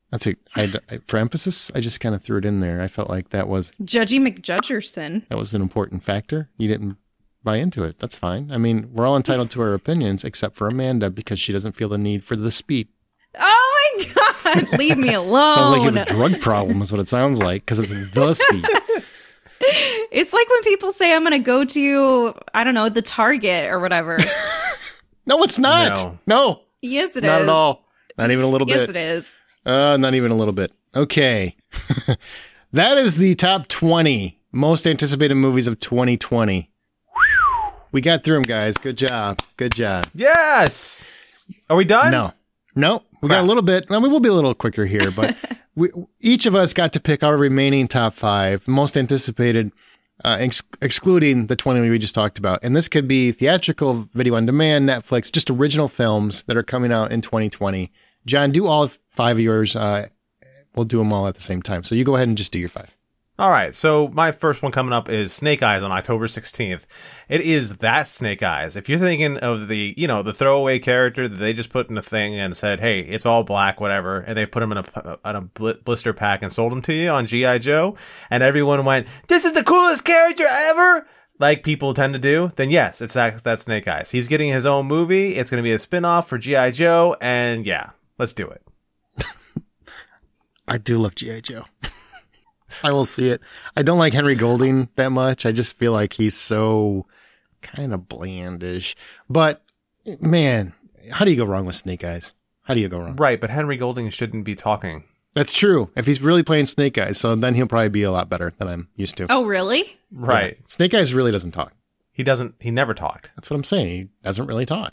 For emphasis, I just kind of threw it in there. I felt like that was Judgy McJudgerson. an important factor. You didn't buy into it. That's fine. I mean, we're all entitled to our opinions, except for Amanda, because she doesn't feel the need for the speed. Oh my God, leave me alone. Sounds like you have a drug problem is what it sounds like, because it's the speed. It's like when people say I'm going to go to, I don't know, the Target or whatever. No, it's not. No. Yes, it Not is. at all. Not even a little bit. Yes, it is. Not even a little bit. Okay. That is the top 20 most anticipated movies of 2020. Whew. We got through them, guys. Good job. Good job. Yes. Are we done? No. We got a little bit. I mean, we'll be a little quicker here, but each of us got to pick our remaining top 5 most anticipated, excluding the 20 we just talked about. And this could be theatrical, video on demand, Netflix, just original films that are coming out in 2020. John, do all 5 of yours. We'll do them all at the same time. So you go ahead and just do your 5. All right. So my first one coming up is Snake Eyes on October 16th. It is that Snake Eyes. If you're thinking of the throwaway character that they just put in a thing and said, hey, it's all black, whatever, and they put him in a blister pack and sold him to you on G.I. Joe, and everyone went, this is the coolest character ever, like people tend to do, then yes, it's that Snake Eyes. He's getting his own movie. It's going to be a spin-off for G.I. Joe, and yeah, let's do it. I do love G.I. Joe. I will see it. I don't like Henry Golding that much. I just feel like he's so kind of blandish. But, man, how do you go wrong with Snake Eyes? How do you go wrong? Right, but Henry Golding shouldn't be talking. That's true. If he's really playing Snake Eyes, so then he'll probably be a lot better than I'm used to. Oh, really? Right. Yeah. Snake Eyes really doesn't talk. He never talked. That's what I'm saying. He doesn't really talk.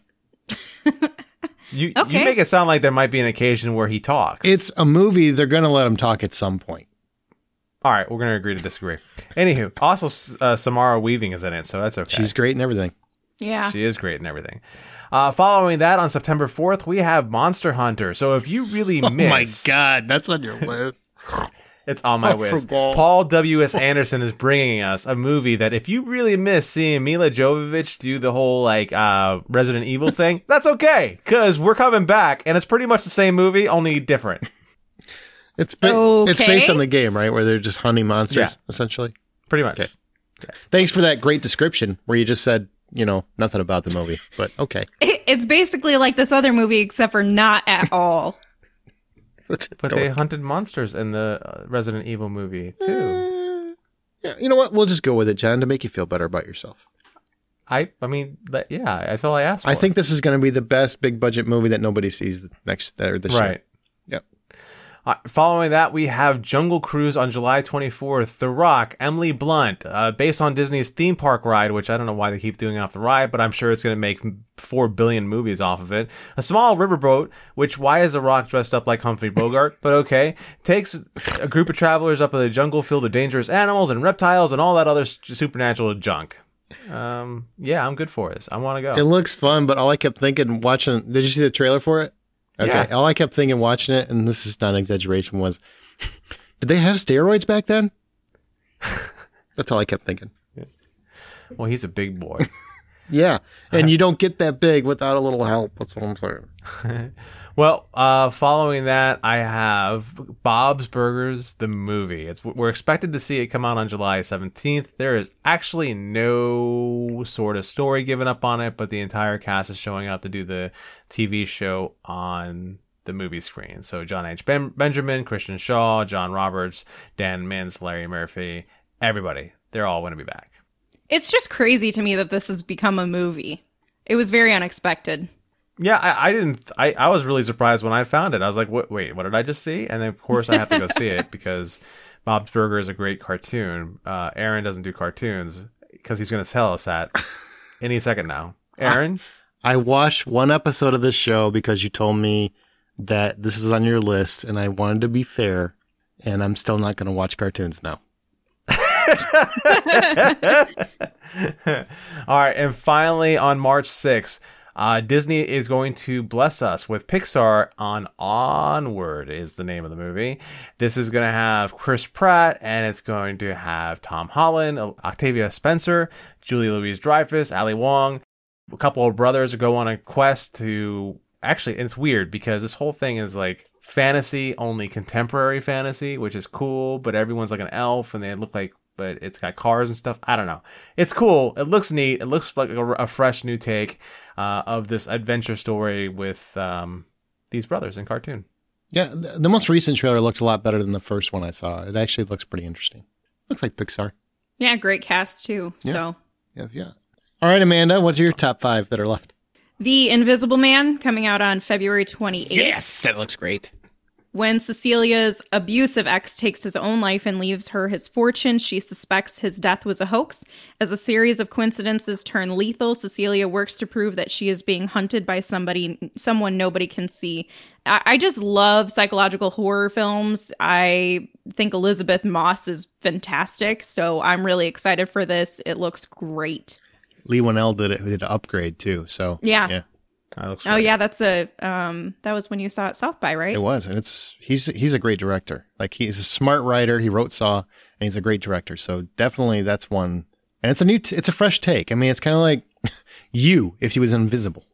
You make it sound like there might be an occasion where he talks. It's a movie. They're going to let him talk at some point. All right, we're going to agree to disagree. Anywho, also Samara Weaving is in it, so that's okay. She's great and everything. Yeah. She is great and everything. Following that, on September 4th, we have Monster Hunter. So if you really miss... Oh my God, that's on your list. It's on my list. Paul W.S. Anderson is bringing us a movie that if you really miss seeing Mila Jovovich do the whole Resident Evil thing, that's okay, because we're coming back, and it's pretty much the same movie, only different. It's based on the game, right? Where they're just hunting monsters, essentially. Pretty much. Okay. Yeah. Thanks for that great description where you just said, nothing about the movie, but okay. It's basically like this other movie, except for not at all. But they hunted monsters in the Resident Evil movie, too. Yeah, you know what? We'll just go with it, John, to make you feel better about yourself. I mean, yeah, that's all I asked for. I think this is going to be the best big budget movie that nobody sees this year. Right. Yep. Following that, we have Jungle Cruise on July 24th. The Rock, Emily Blunt, based on Disney's theme park ride, which I don't know why they keep doing off the ride, but I'm sure it's going to make 4 billion movies off of it. A small riverboat, which why is The Rock dressed up like Humphrey Bogart? But okay. Takes a group of travelers up in the jungle filled with dangerous animals and reptiles and all that other supernatural junk. Yeah, I'm good for this. I want to go. It looks fun, but all I kept thinking watching... Did you see the trailer for it? Okay. Yeah. All I kept thinking watching it, and this is not an exaggeration, was, did they have steroids back then? That's all I kept thinking. Well, he's a big boy. Yeah, and you don't get that big without a little help. That's what I'm saying. Well, following that, I have Bob's Burgers, the movie. We're expected to see it come out on July 17th. There is actually no sort of story given up on it, but the entire cast is showing up to do the TV show on the movie screen. So John H. Benjamin, Christian Shaw, John Roberts, Dan Mintz, Larry Murphy, everybody. They're all going to be back. It's just crazy to me that this has become a movie. It was very unexpected. Yeah, I was really surprised when I found it. I was like, wait, what did I just see? And then, of course, I have to go see it because Bob's Burger is a great cartoon. Aaron doesn't do cartoons because he's going to tell us that any second now. Aaron? I watched one episode of this show because you told me that this was on your list, and I wanted to be fair, and I'm still not going to watch cartoons now. All right, and finally on March 6th, Disney is going to bless us with Pixar on Onward is the name of the movie. This is going to have Chris Pratt, and it's going to have Tom Holland, Octavia Spencer, Julia Louis-Dreyfus, Ali Wong. A couple of brothers go on a quest to actually, it's weird because this whole thing is like fantasy, only contemporary fantasy, which is cool, but everyone's like an elf and they look like, but it's got cars and stuff. I don't know. It's cool. It looks neat. It looks like a fresh new take of this adventure story with these brothers in cartoon. Yeah, the most recent trailer looks a lot better than the first one I saw. It actually looks pretty interesting. Looks like Pixar. Yeah, great cast too. Yeah. So Yeah. All right, Amanda, what's your top 5 that are left? The Invisible Man, coming out on February 28th. Yes, that looks great. When Cecilia's abusive ex takes his own life and leaves her his fortune, she suspects his death was a hoax. As a series of coincidences turn lethal, Cecilia works to prove that she is being hunted by someone nobody can see. I just love psychological horror films. I think Elizabeth Moss is fantastic, so I'm really excited for this. It looks great. Lee Winnell did an upgrade too, so yeah. That looks Oh great. yeah, that's that was when you saw it South by, right? It was, and he's a great director. Like, he's a smart writer. He wrote Saw, and he's a great director. So definitely that's one. And it's it's a fresh take. I mean, it's kind of like You if he was invisible.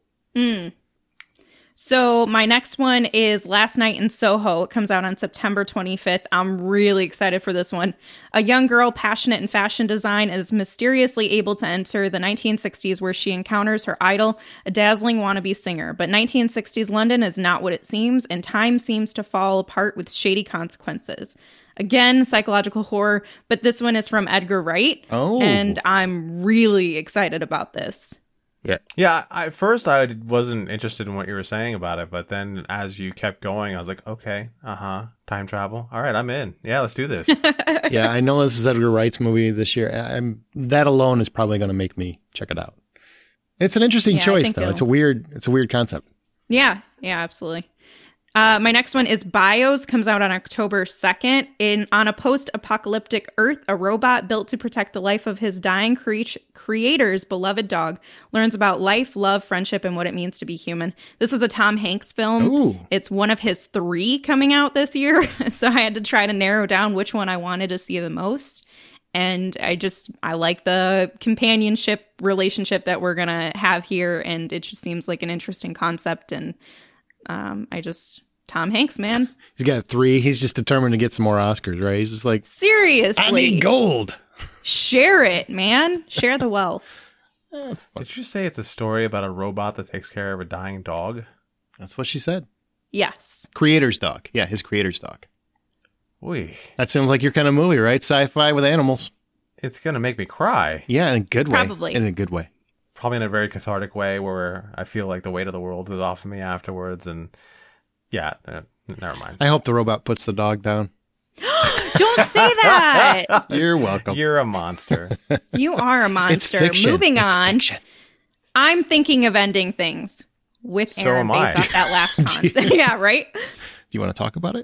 So my next one is Last Night in Soho. It comes out on September 25th. I'm really excited for this one. A young girl passionate in fashion design is mysteriously able to enter the 1960s where she encounters her idol, a dazzling wannabe singer. But 1960s London is not what it seems, and time seems to fall apart with shady consequences. Again, psychological horror, but this one is from Edgar Wright. Oh. And I'm really excited about this. Yeah, at first I wasn't interested in what you were saying about it, but then as you kept going, I was like, okay, time travel. All right, I'm in. Yeah, let's do this. Yeah, I know this is Edgar Wright's movie this year. That alone is probably going to make me check it out. It's an interesting Yeah, I choice, think though. It's a weird concept. Yeah, absolutely. My next one is Bios, comes out on October 2nd. On a post-apocalyptic Earth, a robot built to protect the life of his dying creator's beloved dog learns about life, love, friendship, and what it means to be human. This is a Tom Hanks film. Ooh. It's one of his 3 coming out this year, so I had to try to narrow down which one I wanted to see the most. And I like the companionship relationship that we're going to have here, and it just seems like an interesting concept, and Tom Hanks, man. He's got 3. He's just determined to get some more Oscars, right? He's just like, Seriously. I need gold. Share it, man. Share the wealth. Did you say it's a story about a robot that takes care of a dying dog? That's what she said. Yes. Creator's dog. Yeah, his creator's dog. Oy. That sounds like your kind of movie, right? Sci-fi with animals. It's going to make me cry. Yeah, in a good way. Probably. In a good way. Probably in a very cathartic way where I feel like the weight of the world is off of me afterwards. And yeah, never mind. I hope the robot puts the dog down. Don't say that. You're welcome. You're a monster. You are a It's monster. fiction. Moving It's on. fiction. I'm thinking of ending things with So Aaron am I. based off that last con. Yeah, right? Do you want to talk about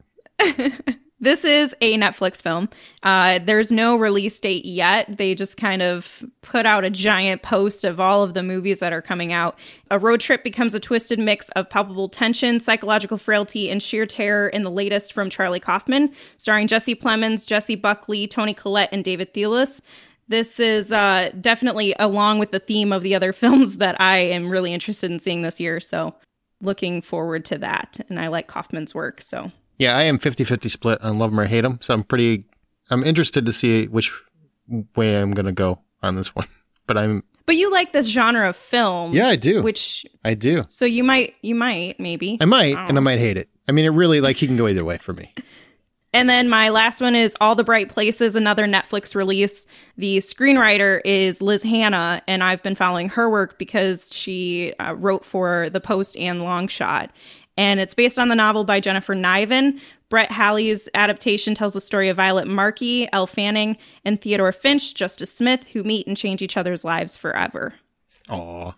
it? This is a Netflix film. There's no release date yet. They just kind of put out a giant post of all of the movies that are coming out. A road trip becomes a twisted mix of palpable tension, psychological frailty, and sheer terror in the latest from Charlie Kaufman, starring Jesse Plemons, Jesse Buckley, Toni Collette, and David Thewlis. This is definitely along with the theme of the other films that I am really interested in seeing this year. So looking forward to that. And I like Kaufman's work, so... Yeah, I am 50-50 split on Love 'Em or Hate 'Em, so I'm interested to see which way I'm going to go on this one. But you like this genre of film. Yeah, I do. I do. So you might, maybe. I might, and I might hate it. I mean, it really, he can go either way for me. And then my last one is All the Bright Places, another Netflix release. The screenwriter is Liz Hannah, and I've been following her work because she wrote for The Post and Long Shot. And it's based on the novel by Jennifer Niven. Brett Halley's adaptation tells the story of Violet Markey, Elle Fanning, and Theodore Finch, Justice Smith, who meet and change each other's lives forever. Aw.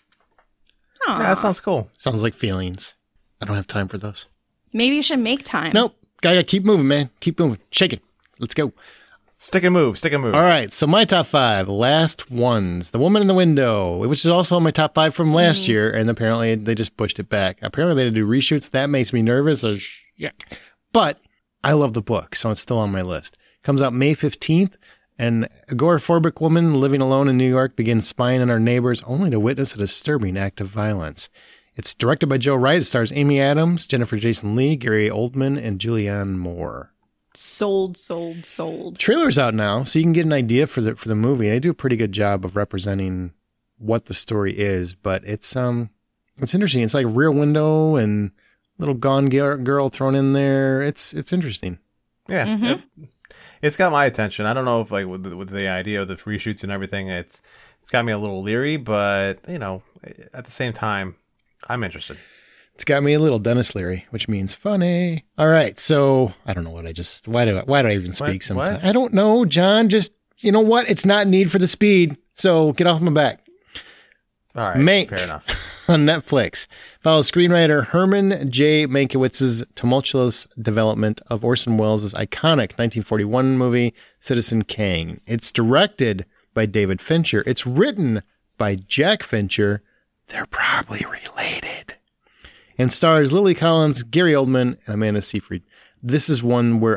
Yeah, that sounds cool. Sounds like feelings. I don't have time for those. Maybe you should make time. Nope. Gotta keep moving, man. Keep moving. Shake it. Let's go. Stick and move. All right, so my top 5, last ones. The Woman in the Window, which is also my top 5 from last year, and apparently they just pushed it back. Apparently they had to do reshoots. That makes me nervous as shit. But I love the book, so it's still on my list. Comes out May 15th, and agoraphobic woman living alone in New York begins spying on her neighbors only to witness a disturbing act of violence. It's directed by Joe Wright. It stars Amy Adams, Jennifer Jason Leigh, Gary Oldman, and Julianne Moore. Sold. Trailer's out now, so you can get an idea for the movie. They do a pretty good job of representing what the story is, but it's interesting. It's like Rear Window and little Gone Girl thrown in there. It's interesting. Yeah, it's got my attention. I don't know if like with the idea of the reshoots and everything, it's got me a little leery, but at the same time, I'm interested. It's got me a little Dennis Leary, which means funny. All right, so I don't know what why do I even speak sometimes? I don't know, John. Just, you know what? It's not Need for the Speed, so get off my back. All right, Mank, fair enough. On Netflix follows screenwriter Herman J. Mankiewicz's tumultuous development of Orson Welles' iconic 1941 movie, Citizen Kane. It's directed by David Fincher. It's written by Jack Fincher. They're probably related. And stars Lily Collins, Gary Oldman, and Amanda Seyfried. This is one where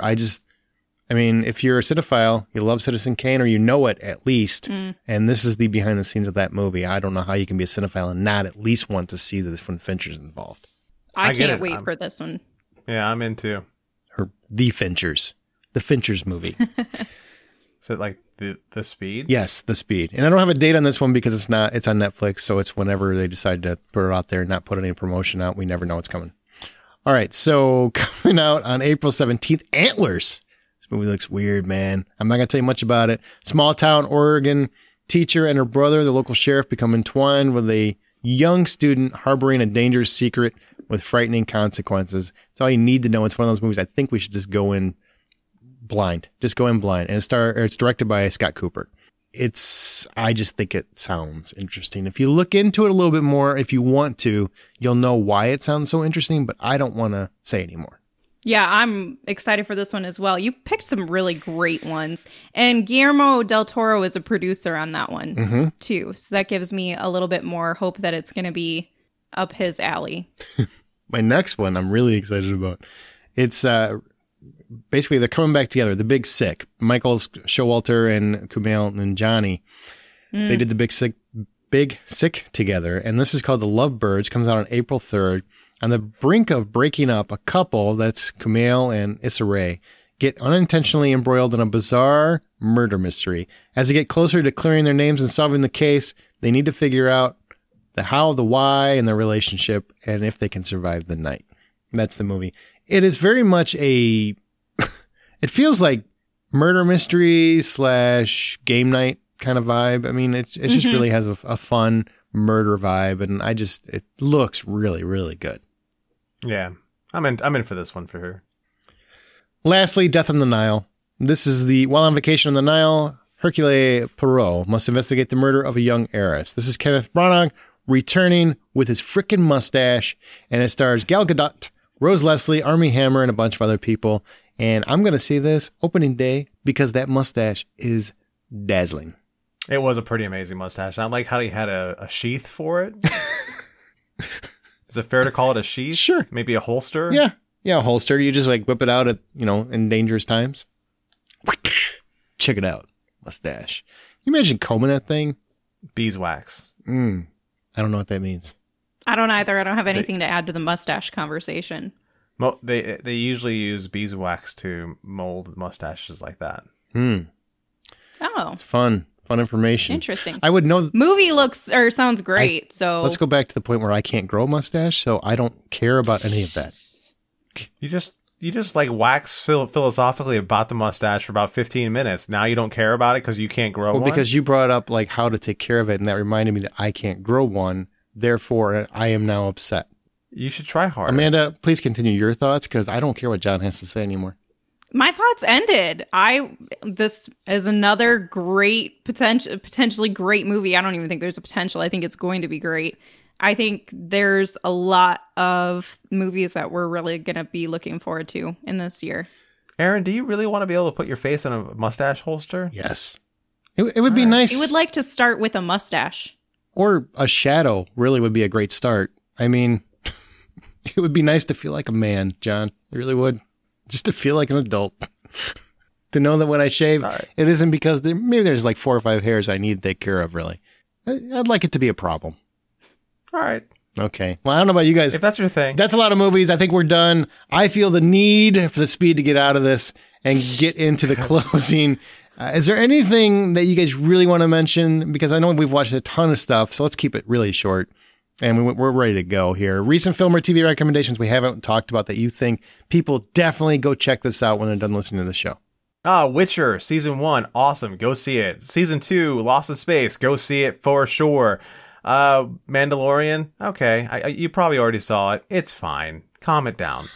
if you're a cinephile, you love Citizen Kane, or you know it at least, and this is the behind the scenes of that movie. I don't know how you can be a cinephile and not at least want to see this when Fincher's involved. I can't wait for this one. Yeah, I'm into. Or the Finchers movie. Is it like the Speed? Yes, The Speed. And I don't have a date on this one because it's on Netflix, so it's whenever they decide to put it out there and not put any promotion out. We never know what's coming. All right, so coming out on April 17th, Antlers. This movie looks weird, man. I'm not going to tell you much about it. Small town Oregon teacher and her brother, the local sheriff, become entwined with a young student harboring a dangerous secret with frightening consequences. It's all you need to know. It's one of those movies I think we should just go in blind. And it's directed by Scott Cooper. I just think it sounds interesting. If you look into it a little bit more, if you want to, you'll know why it sounds so interesting, but I don't want to say anymore. Yeah, I'm excited for this one as well. You picked some really great ones. And Guillermo del Toro is a producer on that one, too. So that gives me a little bit more hope that it's going to be up his alley. My next one I'm really excited about. It's basically they're coming back together. The Big Sick. Michael Showalter and Kumail Nanjiani. They did the Big Sick together. And this is called The Lovebirds. Comes out on April 3rd. On the brink of breaking up, a couple, that's Kumail and Issa Rae, get unintentionally embroiled in a bizarre murder mystery. As they get closer to clearing their names and solving the case, they need to figure out the how, the why, and their relationship, and if they can survive the night. That's the movie. It is very much it feels like murder mystery / game night kind of vibe. I mean, it just really has a fun murder vibe, and it looks really, really good. Yeah, I'm in for this one for sure. Lastly, Death on the Nile. This is while on vacation on the Nile, Hercule Poirot must investigate the murder of a young heiress. This is Kenneth Branagh returning with his frickin' mustache, and it stars Gal Gadot, Rose Leslie, Armie Hammer, and a bunch of other people. And I'm going to see this opening day because that mustache is dazzling. It was a pretty amazing mustache. I like how he had a sheath for it. Is it fair to call it a sheath? Sure. Maybe a holster? Yeah, a holster. You just whip it out at, in dangerous times. Check it out. Mustache. Can you imagine combing that thing? Beeswax. I don't know what that means. I don't either. I don't have anything to add to the mustache conversation. They usually use beeswax to mold mustaches like that. Oh. It's fun. Fun information. Interesting. I would know. Movie sounds great. So let's go back to the point where I can't grow a mustache, so I don't care about any of that. You just like wax philosophically about the mustache for about 15 minutes. Now you don't care about it because you can't grow one? Well, because you brought up like how to take care of it, and that reminded me that I can't grow one. Therefore, I am now upset. You should try harder. Amanda, please continue your thoughts because I don't care what John has to say anymore. My thoughts ended. This is another great, potentially great movie. I don't even think there's a potential. I think it's going to be great. I think there's a lot of movies that we're really going to be looking forward to in this year. Aaron, do you really want to be able to put your face in a mustache holster? Yes. It would be nice. I would like to start with a mustache. Or a shadow really would be a great start. I mean, it would be nice to feel like a man, John. It really would. Just to feel like an adult. To know that when I shave, It isn't because maybe there's like 4 or 5 hairs I need to take care of, really. I'd like it to be a problem. All right. Okay. Well, I don't know about you guys. If that's your thing. That's a lot of movies. I think we're done. I feel the need for the speed to get out of this and get into the closing. Is there anything that you guys really want to mention? Because I know we've watched a ton of stuff, so let's keep it really short. And we're ready to go here. Recent film or TV recommendations we haven't talked about that you think people definitely go check this out when they're done listening to the show. Witcher, season 1, awesome. Go see it. Season 2, Lost in Space. Go see it for sure. Mandalorian, okay. You probably already saw it. It's fine. Calm it down.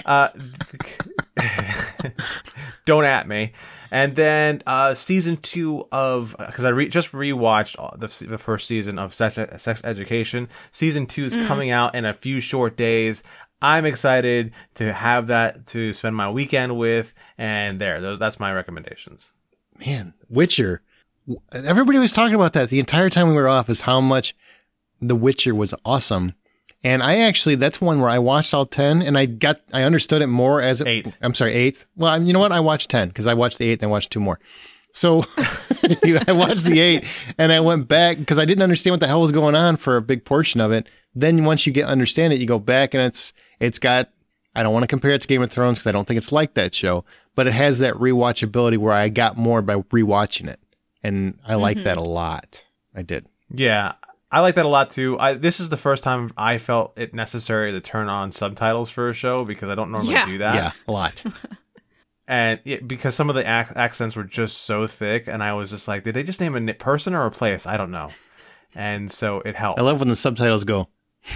Don't at me. And then season 2 of, because I just rewatched the first season of Sex Education. Season 2 is coming out in a few short days. I'm excited to have that to spend my weekend with. And that's my recommendations. Man, Witcher. Everybody was talking about that the entire time we were off, is how much The Witcher was awesome. And that's one where I watched all 10 and I understood it more as 8. I'm sorry, 8th. Well, you know what? I watched 10 because I watched the 8 and I watched 2 more. So I watched the 8 and I went back because I didn't understand what the hell was going on for a big portion of it. Then once you understand it, you go back and it's got, I don't want to compare it to Game of Thrones because I don't think it's like that show, but it has that rewatchability where I got more by rewatching it. And I like that a lot. I did. Yeah. I like that a lot too. This is the first time I felt it necessary to turn on subtitles for a show because I don't normally do that. Yeah, a lot. And because some of the accents were just so thick, and I was just like, did they just name a person or a place? I don't know. And so it helped. I love when the subtitles go,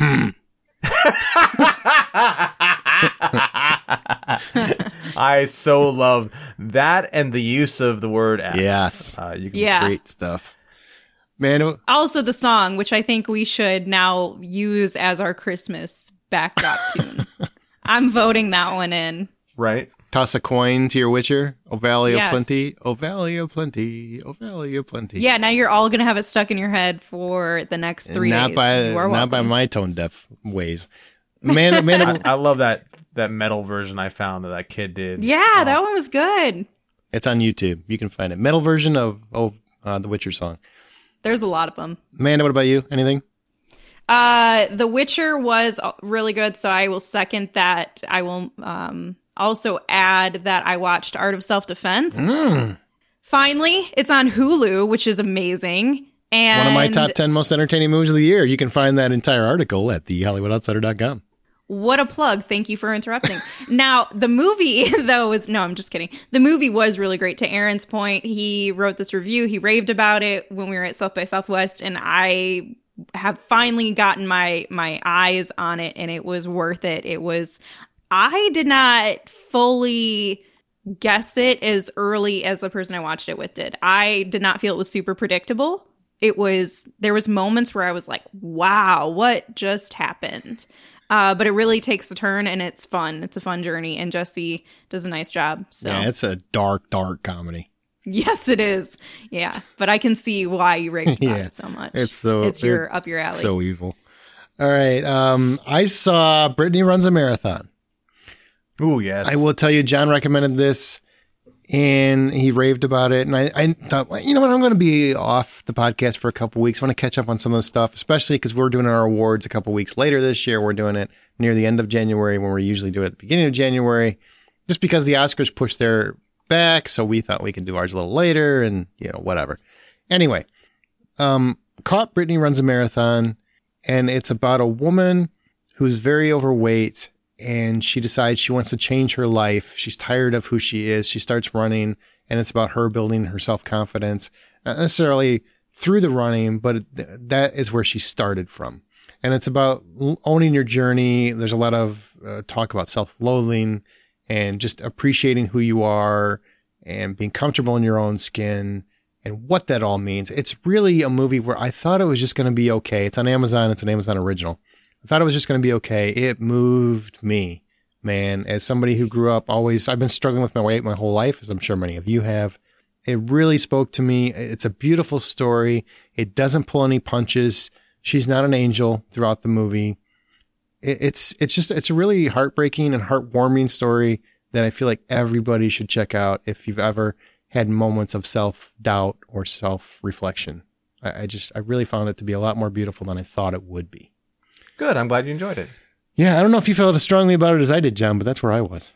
I so love that and the use of the word F. Yes. Great stuff. Man, also the song, which I think we should now use as our Christmas backdrop tune. I'm voting that one in. Right. Toss a coin to your Witcher. O Valley of Plenty. O Valley of Plenty. O Valley of Plenty. Yeah, now you're all going to have it stuck in your head for the next 3 days. Not by my tone deaf ways. Man, I love that metal version I found that kid did. Yeah, that one was good. It's on YouTube. You can find it. Metal version of the Witcher song. There's a lot of them. Amanda, what about you? Anything? The Witcher was really good, so I will second that. I will also add that I watched Art of Self-Defense. Finally, it's on Hulu, which is amazing. And one of my top 10 most entertaining movies of the year. You can find that entire article at thehollywoodoutsiders.com. What a plug. Thank you for interrupting. Now, the movie, though, I'm just kidding. The movie was really great. To Aaron's point, he wrote this review. He raved about it when we were at South by Southwest, and I have finally gotten my eyes on it, and it was worth it. I did not fully guess it as early as the person I watched it with did. I did not feel it was super predictable. There was moments where I was like, wow, what just happened? But it really takes a turn, and it's fun. It's a fun journey, and Jesse does a nice job. So yeah, it's a dark, dark comedy. Yes, it is. Yeah, but I can see why you raved about it so much. It's up your alley. So evil. All right. I saw Brittany Runs a Marathon. Ooh, yes. I will tell you, John recommended this, and he raved about it. And I thought, well, you know what? I'm going to be off the podcast for a couple weeks. I want to catch up on some of the stuff, especially because we're doing our awards a couple weeks later this year. We're doing it near the end of January when we usually do it at the beginning of January, just because the Oscars pushed their back. So we thought we could do ours a little later and, whatever. Anyway, caught Brittany Runs a Marathon, and it's about a woman who's very overweight, and she decides she wants to change her life. She's tired of who she is. She starts running, and it's about her building her self-confidence, not necessarily through the running, but that is where she started from. And it's about owning your journey. There's a lot of talk about self-loathing and just appreciating who you are and being comfortable in your own skin and what that all means. It's really a movie where I thought it was just going to be okay. It's on Amazon. It's an Amazon original. I thought it was just going to be okay. It moved me, man. As somebody who grew up I've been struggling with my weight my whole life, as I'm sure many of you have. It really spoke to me. It's a beautiful story. It doesn't pull any punches. She's not an angel throughout the movie. It's a really heartbreaking and heartwarming story that I feel like everybody should check out if you've ever had moments of self-doubt or self-reflection. I really found it to be a lot more beautiful than I thought it would be. Good. I'm glad you enjoyed it. Yeah, I don't know if you felt as strongly about it as I did, John, but that's where I was.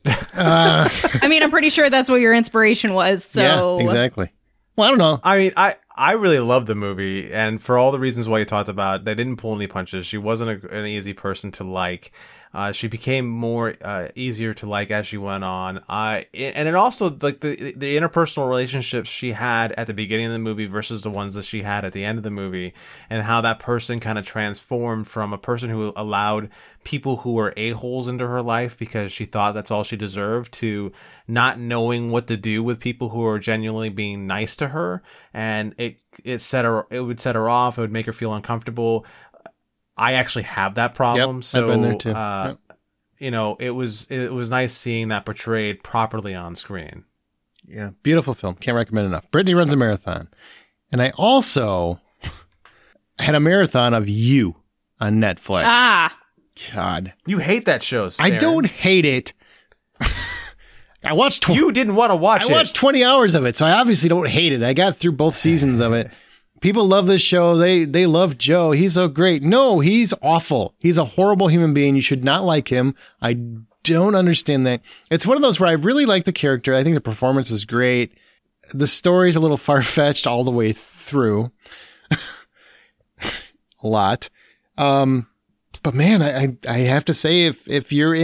I mean, I'm pretty sure that's what your inspiration was. So yeah, exactly. Well, I don't know. I mean, I really loved the movie, and for all the reasons why you talked about, they didn't pull any punches. She wasn't an easy person to like. She became more easier to like as she went on. And it also, like, the interpersonal relationships she had at the beginning of the movie versus the ones that she had at the end of the movie, and how that person kind of transformed from a person who allowed people who were a-holes into her life because she thought that's all she deserved, to not knowing what to do with people who are genuinely being nice to her. And it would set her off. It would make her feel uncomfortable. I actually have that problem. Yep, so I've been there too. Yep. You know, it was nice seeing that portrayed properly on screen. Yeah, beautiful film. Can't recommend enough. Brittany runs a marathon. And I also had a marathon of You on Netflix. Ah. God. You hate that show, Darren. I don't hate it. I watched You didn't want to watch it. I watched 20 hours of it, so I obviously don't hate it. I got through both seasons of it. People love this show. They love Joe. He's so great. No, he's awful. He's a horrible human being. You should not like him. I don't understand that. It's one of those where I really like the character. I think the performance is great. The story's a little far-fetched all the way through. A lot. But man, I have to say, if you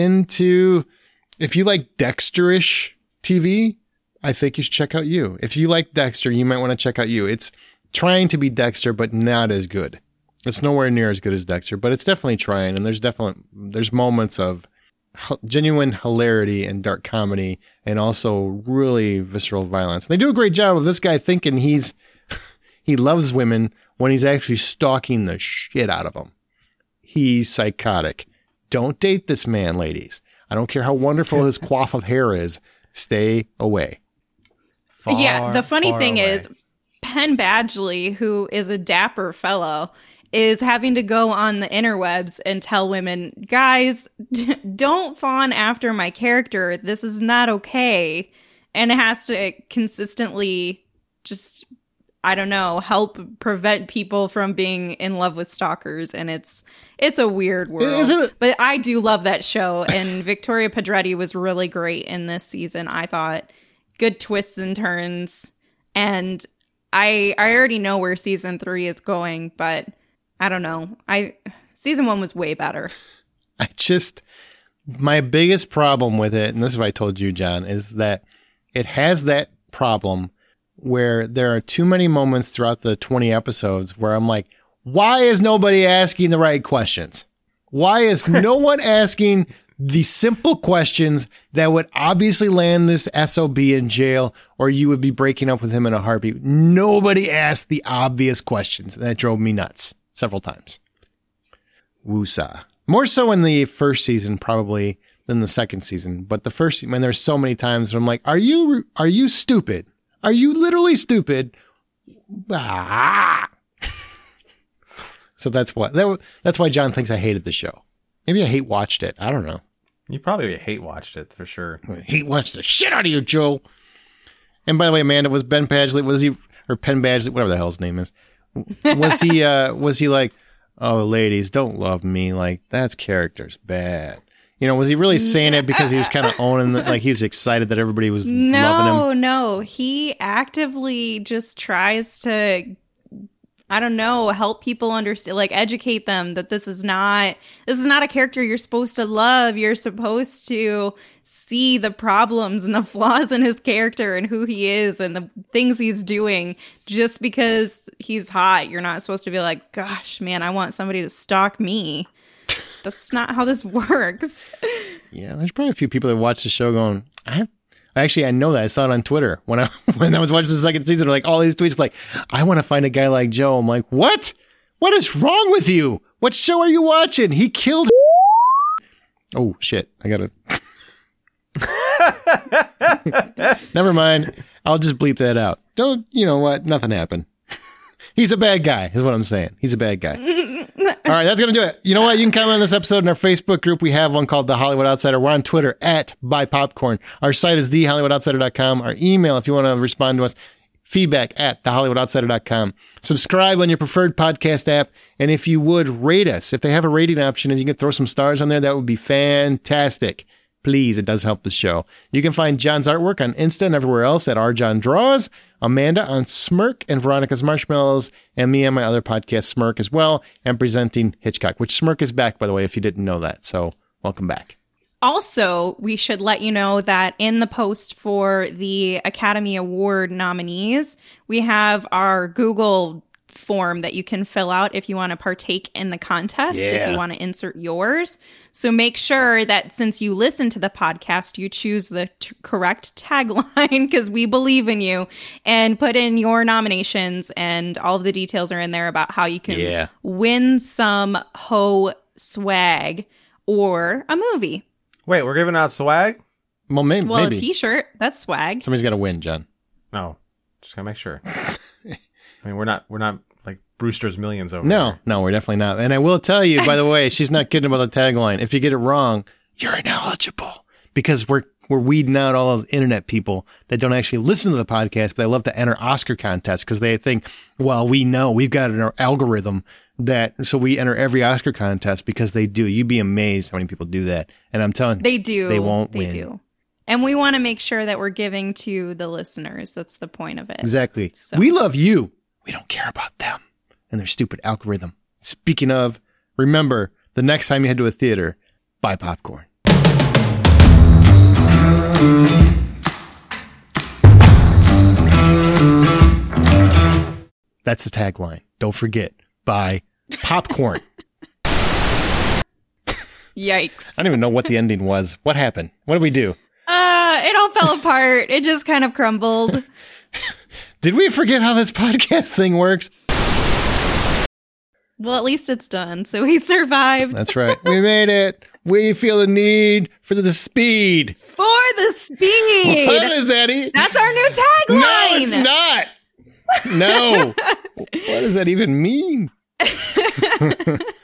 like Dexter-ish TV, I think you should check out You. If you like Dexter, you might want to check out You. It's trying to be Dexter, but not as good. It's nowhere near as good as Dexter, but it's definitely trying. And there's moments of genuine hilarity and dark comedy, and also really visceral violence. They do a great job of this guy thinking he loves women when he's actually stalking the shit out of them. He's psychotic. Don't date this man, ladies. I don't care how wonderful his coif of hair is. Stay away. Yeah, the funny thing away. is, Penn Badgley, who is a dapper fellow, is having to go on the interwebs and tell women, guys, don't fawn after my character. This is not okay. And it has to consistently just, I don't know, help prevent people from being in love with stalkers. And it's a weird world. But I do love that show. And Victoria Pedretti was really great in this season, I thought. Good twists and turns. And I already know where season 3 is going, but I don't know. Season 1 was way better. My biggest problem with it, and this is what I told you, John, is that it has that problem where there are too many moments throughout the 20 episodes where I'm like, why is nobody asking the right questions? Why is no one asking the simple questions that would obviously land this SOB in jail, or you would be breaking up with him in a heartbeat? Nobody asked the obvious questions. That drove me nuts several times. Woosah. More so in the first season, probably, than the second season. But the first, when there's so many times that I'm like, are you stupid? Are you literally stupid? Ah. So that's why John thinks I hated the show. Maybe I hate watched it. I don't know. You probably hate watched it for sure. I hate watched the shit out of you, Joe. And by the way, Amanda, was Ben Badgley, or Penn Badgley, whatever the hell his name is, was he like, oh, ladies, don't love me, like, that's character's bad? You know, was he really saying it because he was kind of owning, like, he was excited that everybody was loving him? No, he actively just tries to, I don't know, help people understand, like, educate them that this is not a character you're supposed to love. You're supposed to see the problems and the flaws in his character and who he is and the things he's doing. Just because he's hot, you're not supposed to be like, gosh, man, I want somebody to stalk me. That's not how this works. Yeah, there's probably a few people that watch the show going, I know that. I saw it on Twitter when I was watching the second season. Like, all these tweets like, I want to find a guy like Joe. I'm like, what? What is wrong with you? What show are you watching? He killed. Oh shit! I gotta. Never mind. I'll just bleep that out. Don't. You know what? Nothing happened. He's a bad guy, is what I'm saying. He's a bad guy. All right, that's going to do it. You know what? You can comment on this episode in our Facebook group. We have one called The Hollywood Outsider. We're on Twitter @BuyPopcorn. Our site is TheHollywoodOutsider.com. Our email, if you want to respond to us, feedback at thehollywoodoutsiders.com. Subscribe on your preferred podcast app. And if you would, rate us. If they have a rating option and you can throw some stars on there, that would be fantastic. Please, it does help the show. You can find John's artwork on Insta and everywhere else at rjohndraws, Amanda on Smirk and Veronica's Marshmallows, and me on my other podcast, Smirk, as well, and presenting Hitchcock, which Smirk is back, by the way, if you didn't know that. So welcome back. Also, we should let you know that in the post for the Academy Award nominees, we have our Google form that you can fill out if you want to partake in the contest, if you want to insert yours. So make sure that since you listen to the podcast, you choose the correct tagline because we believe in you, and put in your nominations, and all of the details are in there about how you can win some Ho swag or a movie. Wait, we're giving out swag? Well, maybe. A t-shirt, that's swag. Somebody's got to win, John. No, just gotta make sure. I mean, we're not like Brewster's Millions over here. No, we're definitely not. And I will tell you, by the way, she's not kidding about the tagline. If you get it wrong, you're ineligible, because we're weeding out all those internet people that don't actually listen to the podcast, but they love to enter Oscar contests because they think, well, we know we've got an algorithm so we enter every Oscar contest because they do. You'd be amazed how many people do that. And I'm telling you, they do. They won't win. They do. And we want to make sure that we're giving to the listeners. That's the point of it. Exactly. So. We love you. We don't care about them and their stupid algorithm. Speaking of, remember, the next time you head to a theater, buy popcorn. That's the tagline. Don't forget, buy popcorn. Yikes. I don't even know what the ending was. What happened? What did we do? It all fell apart. It just kind of crumbled. Did we forget how this podcast thing works? Well, at least it's done. So we survived. That's right. We made it. We feel the need for the speed. For the speed. What is that? That's our new tagline. No, it's not. No. What does that even mean?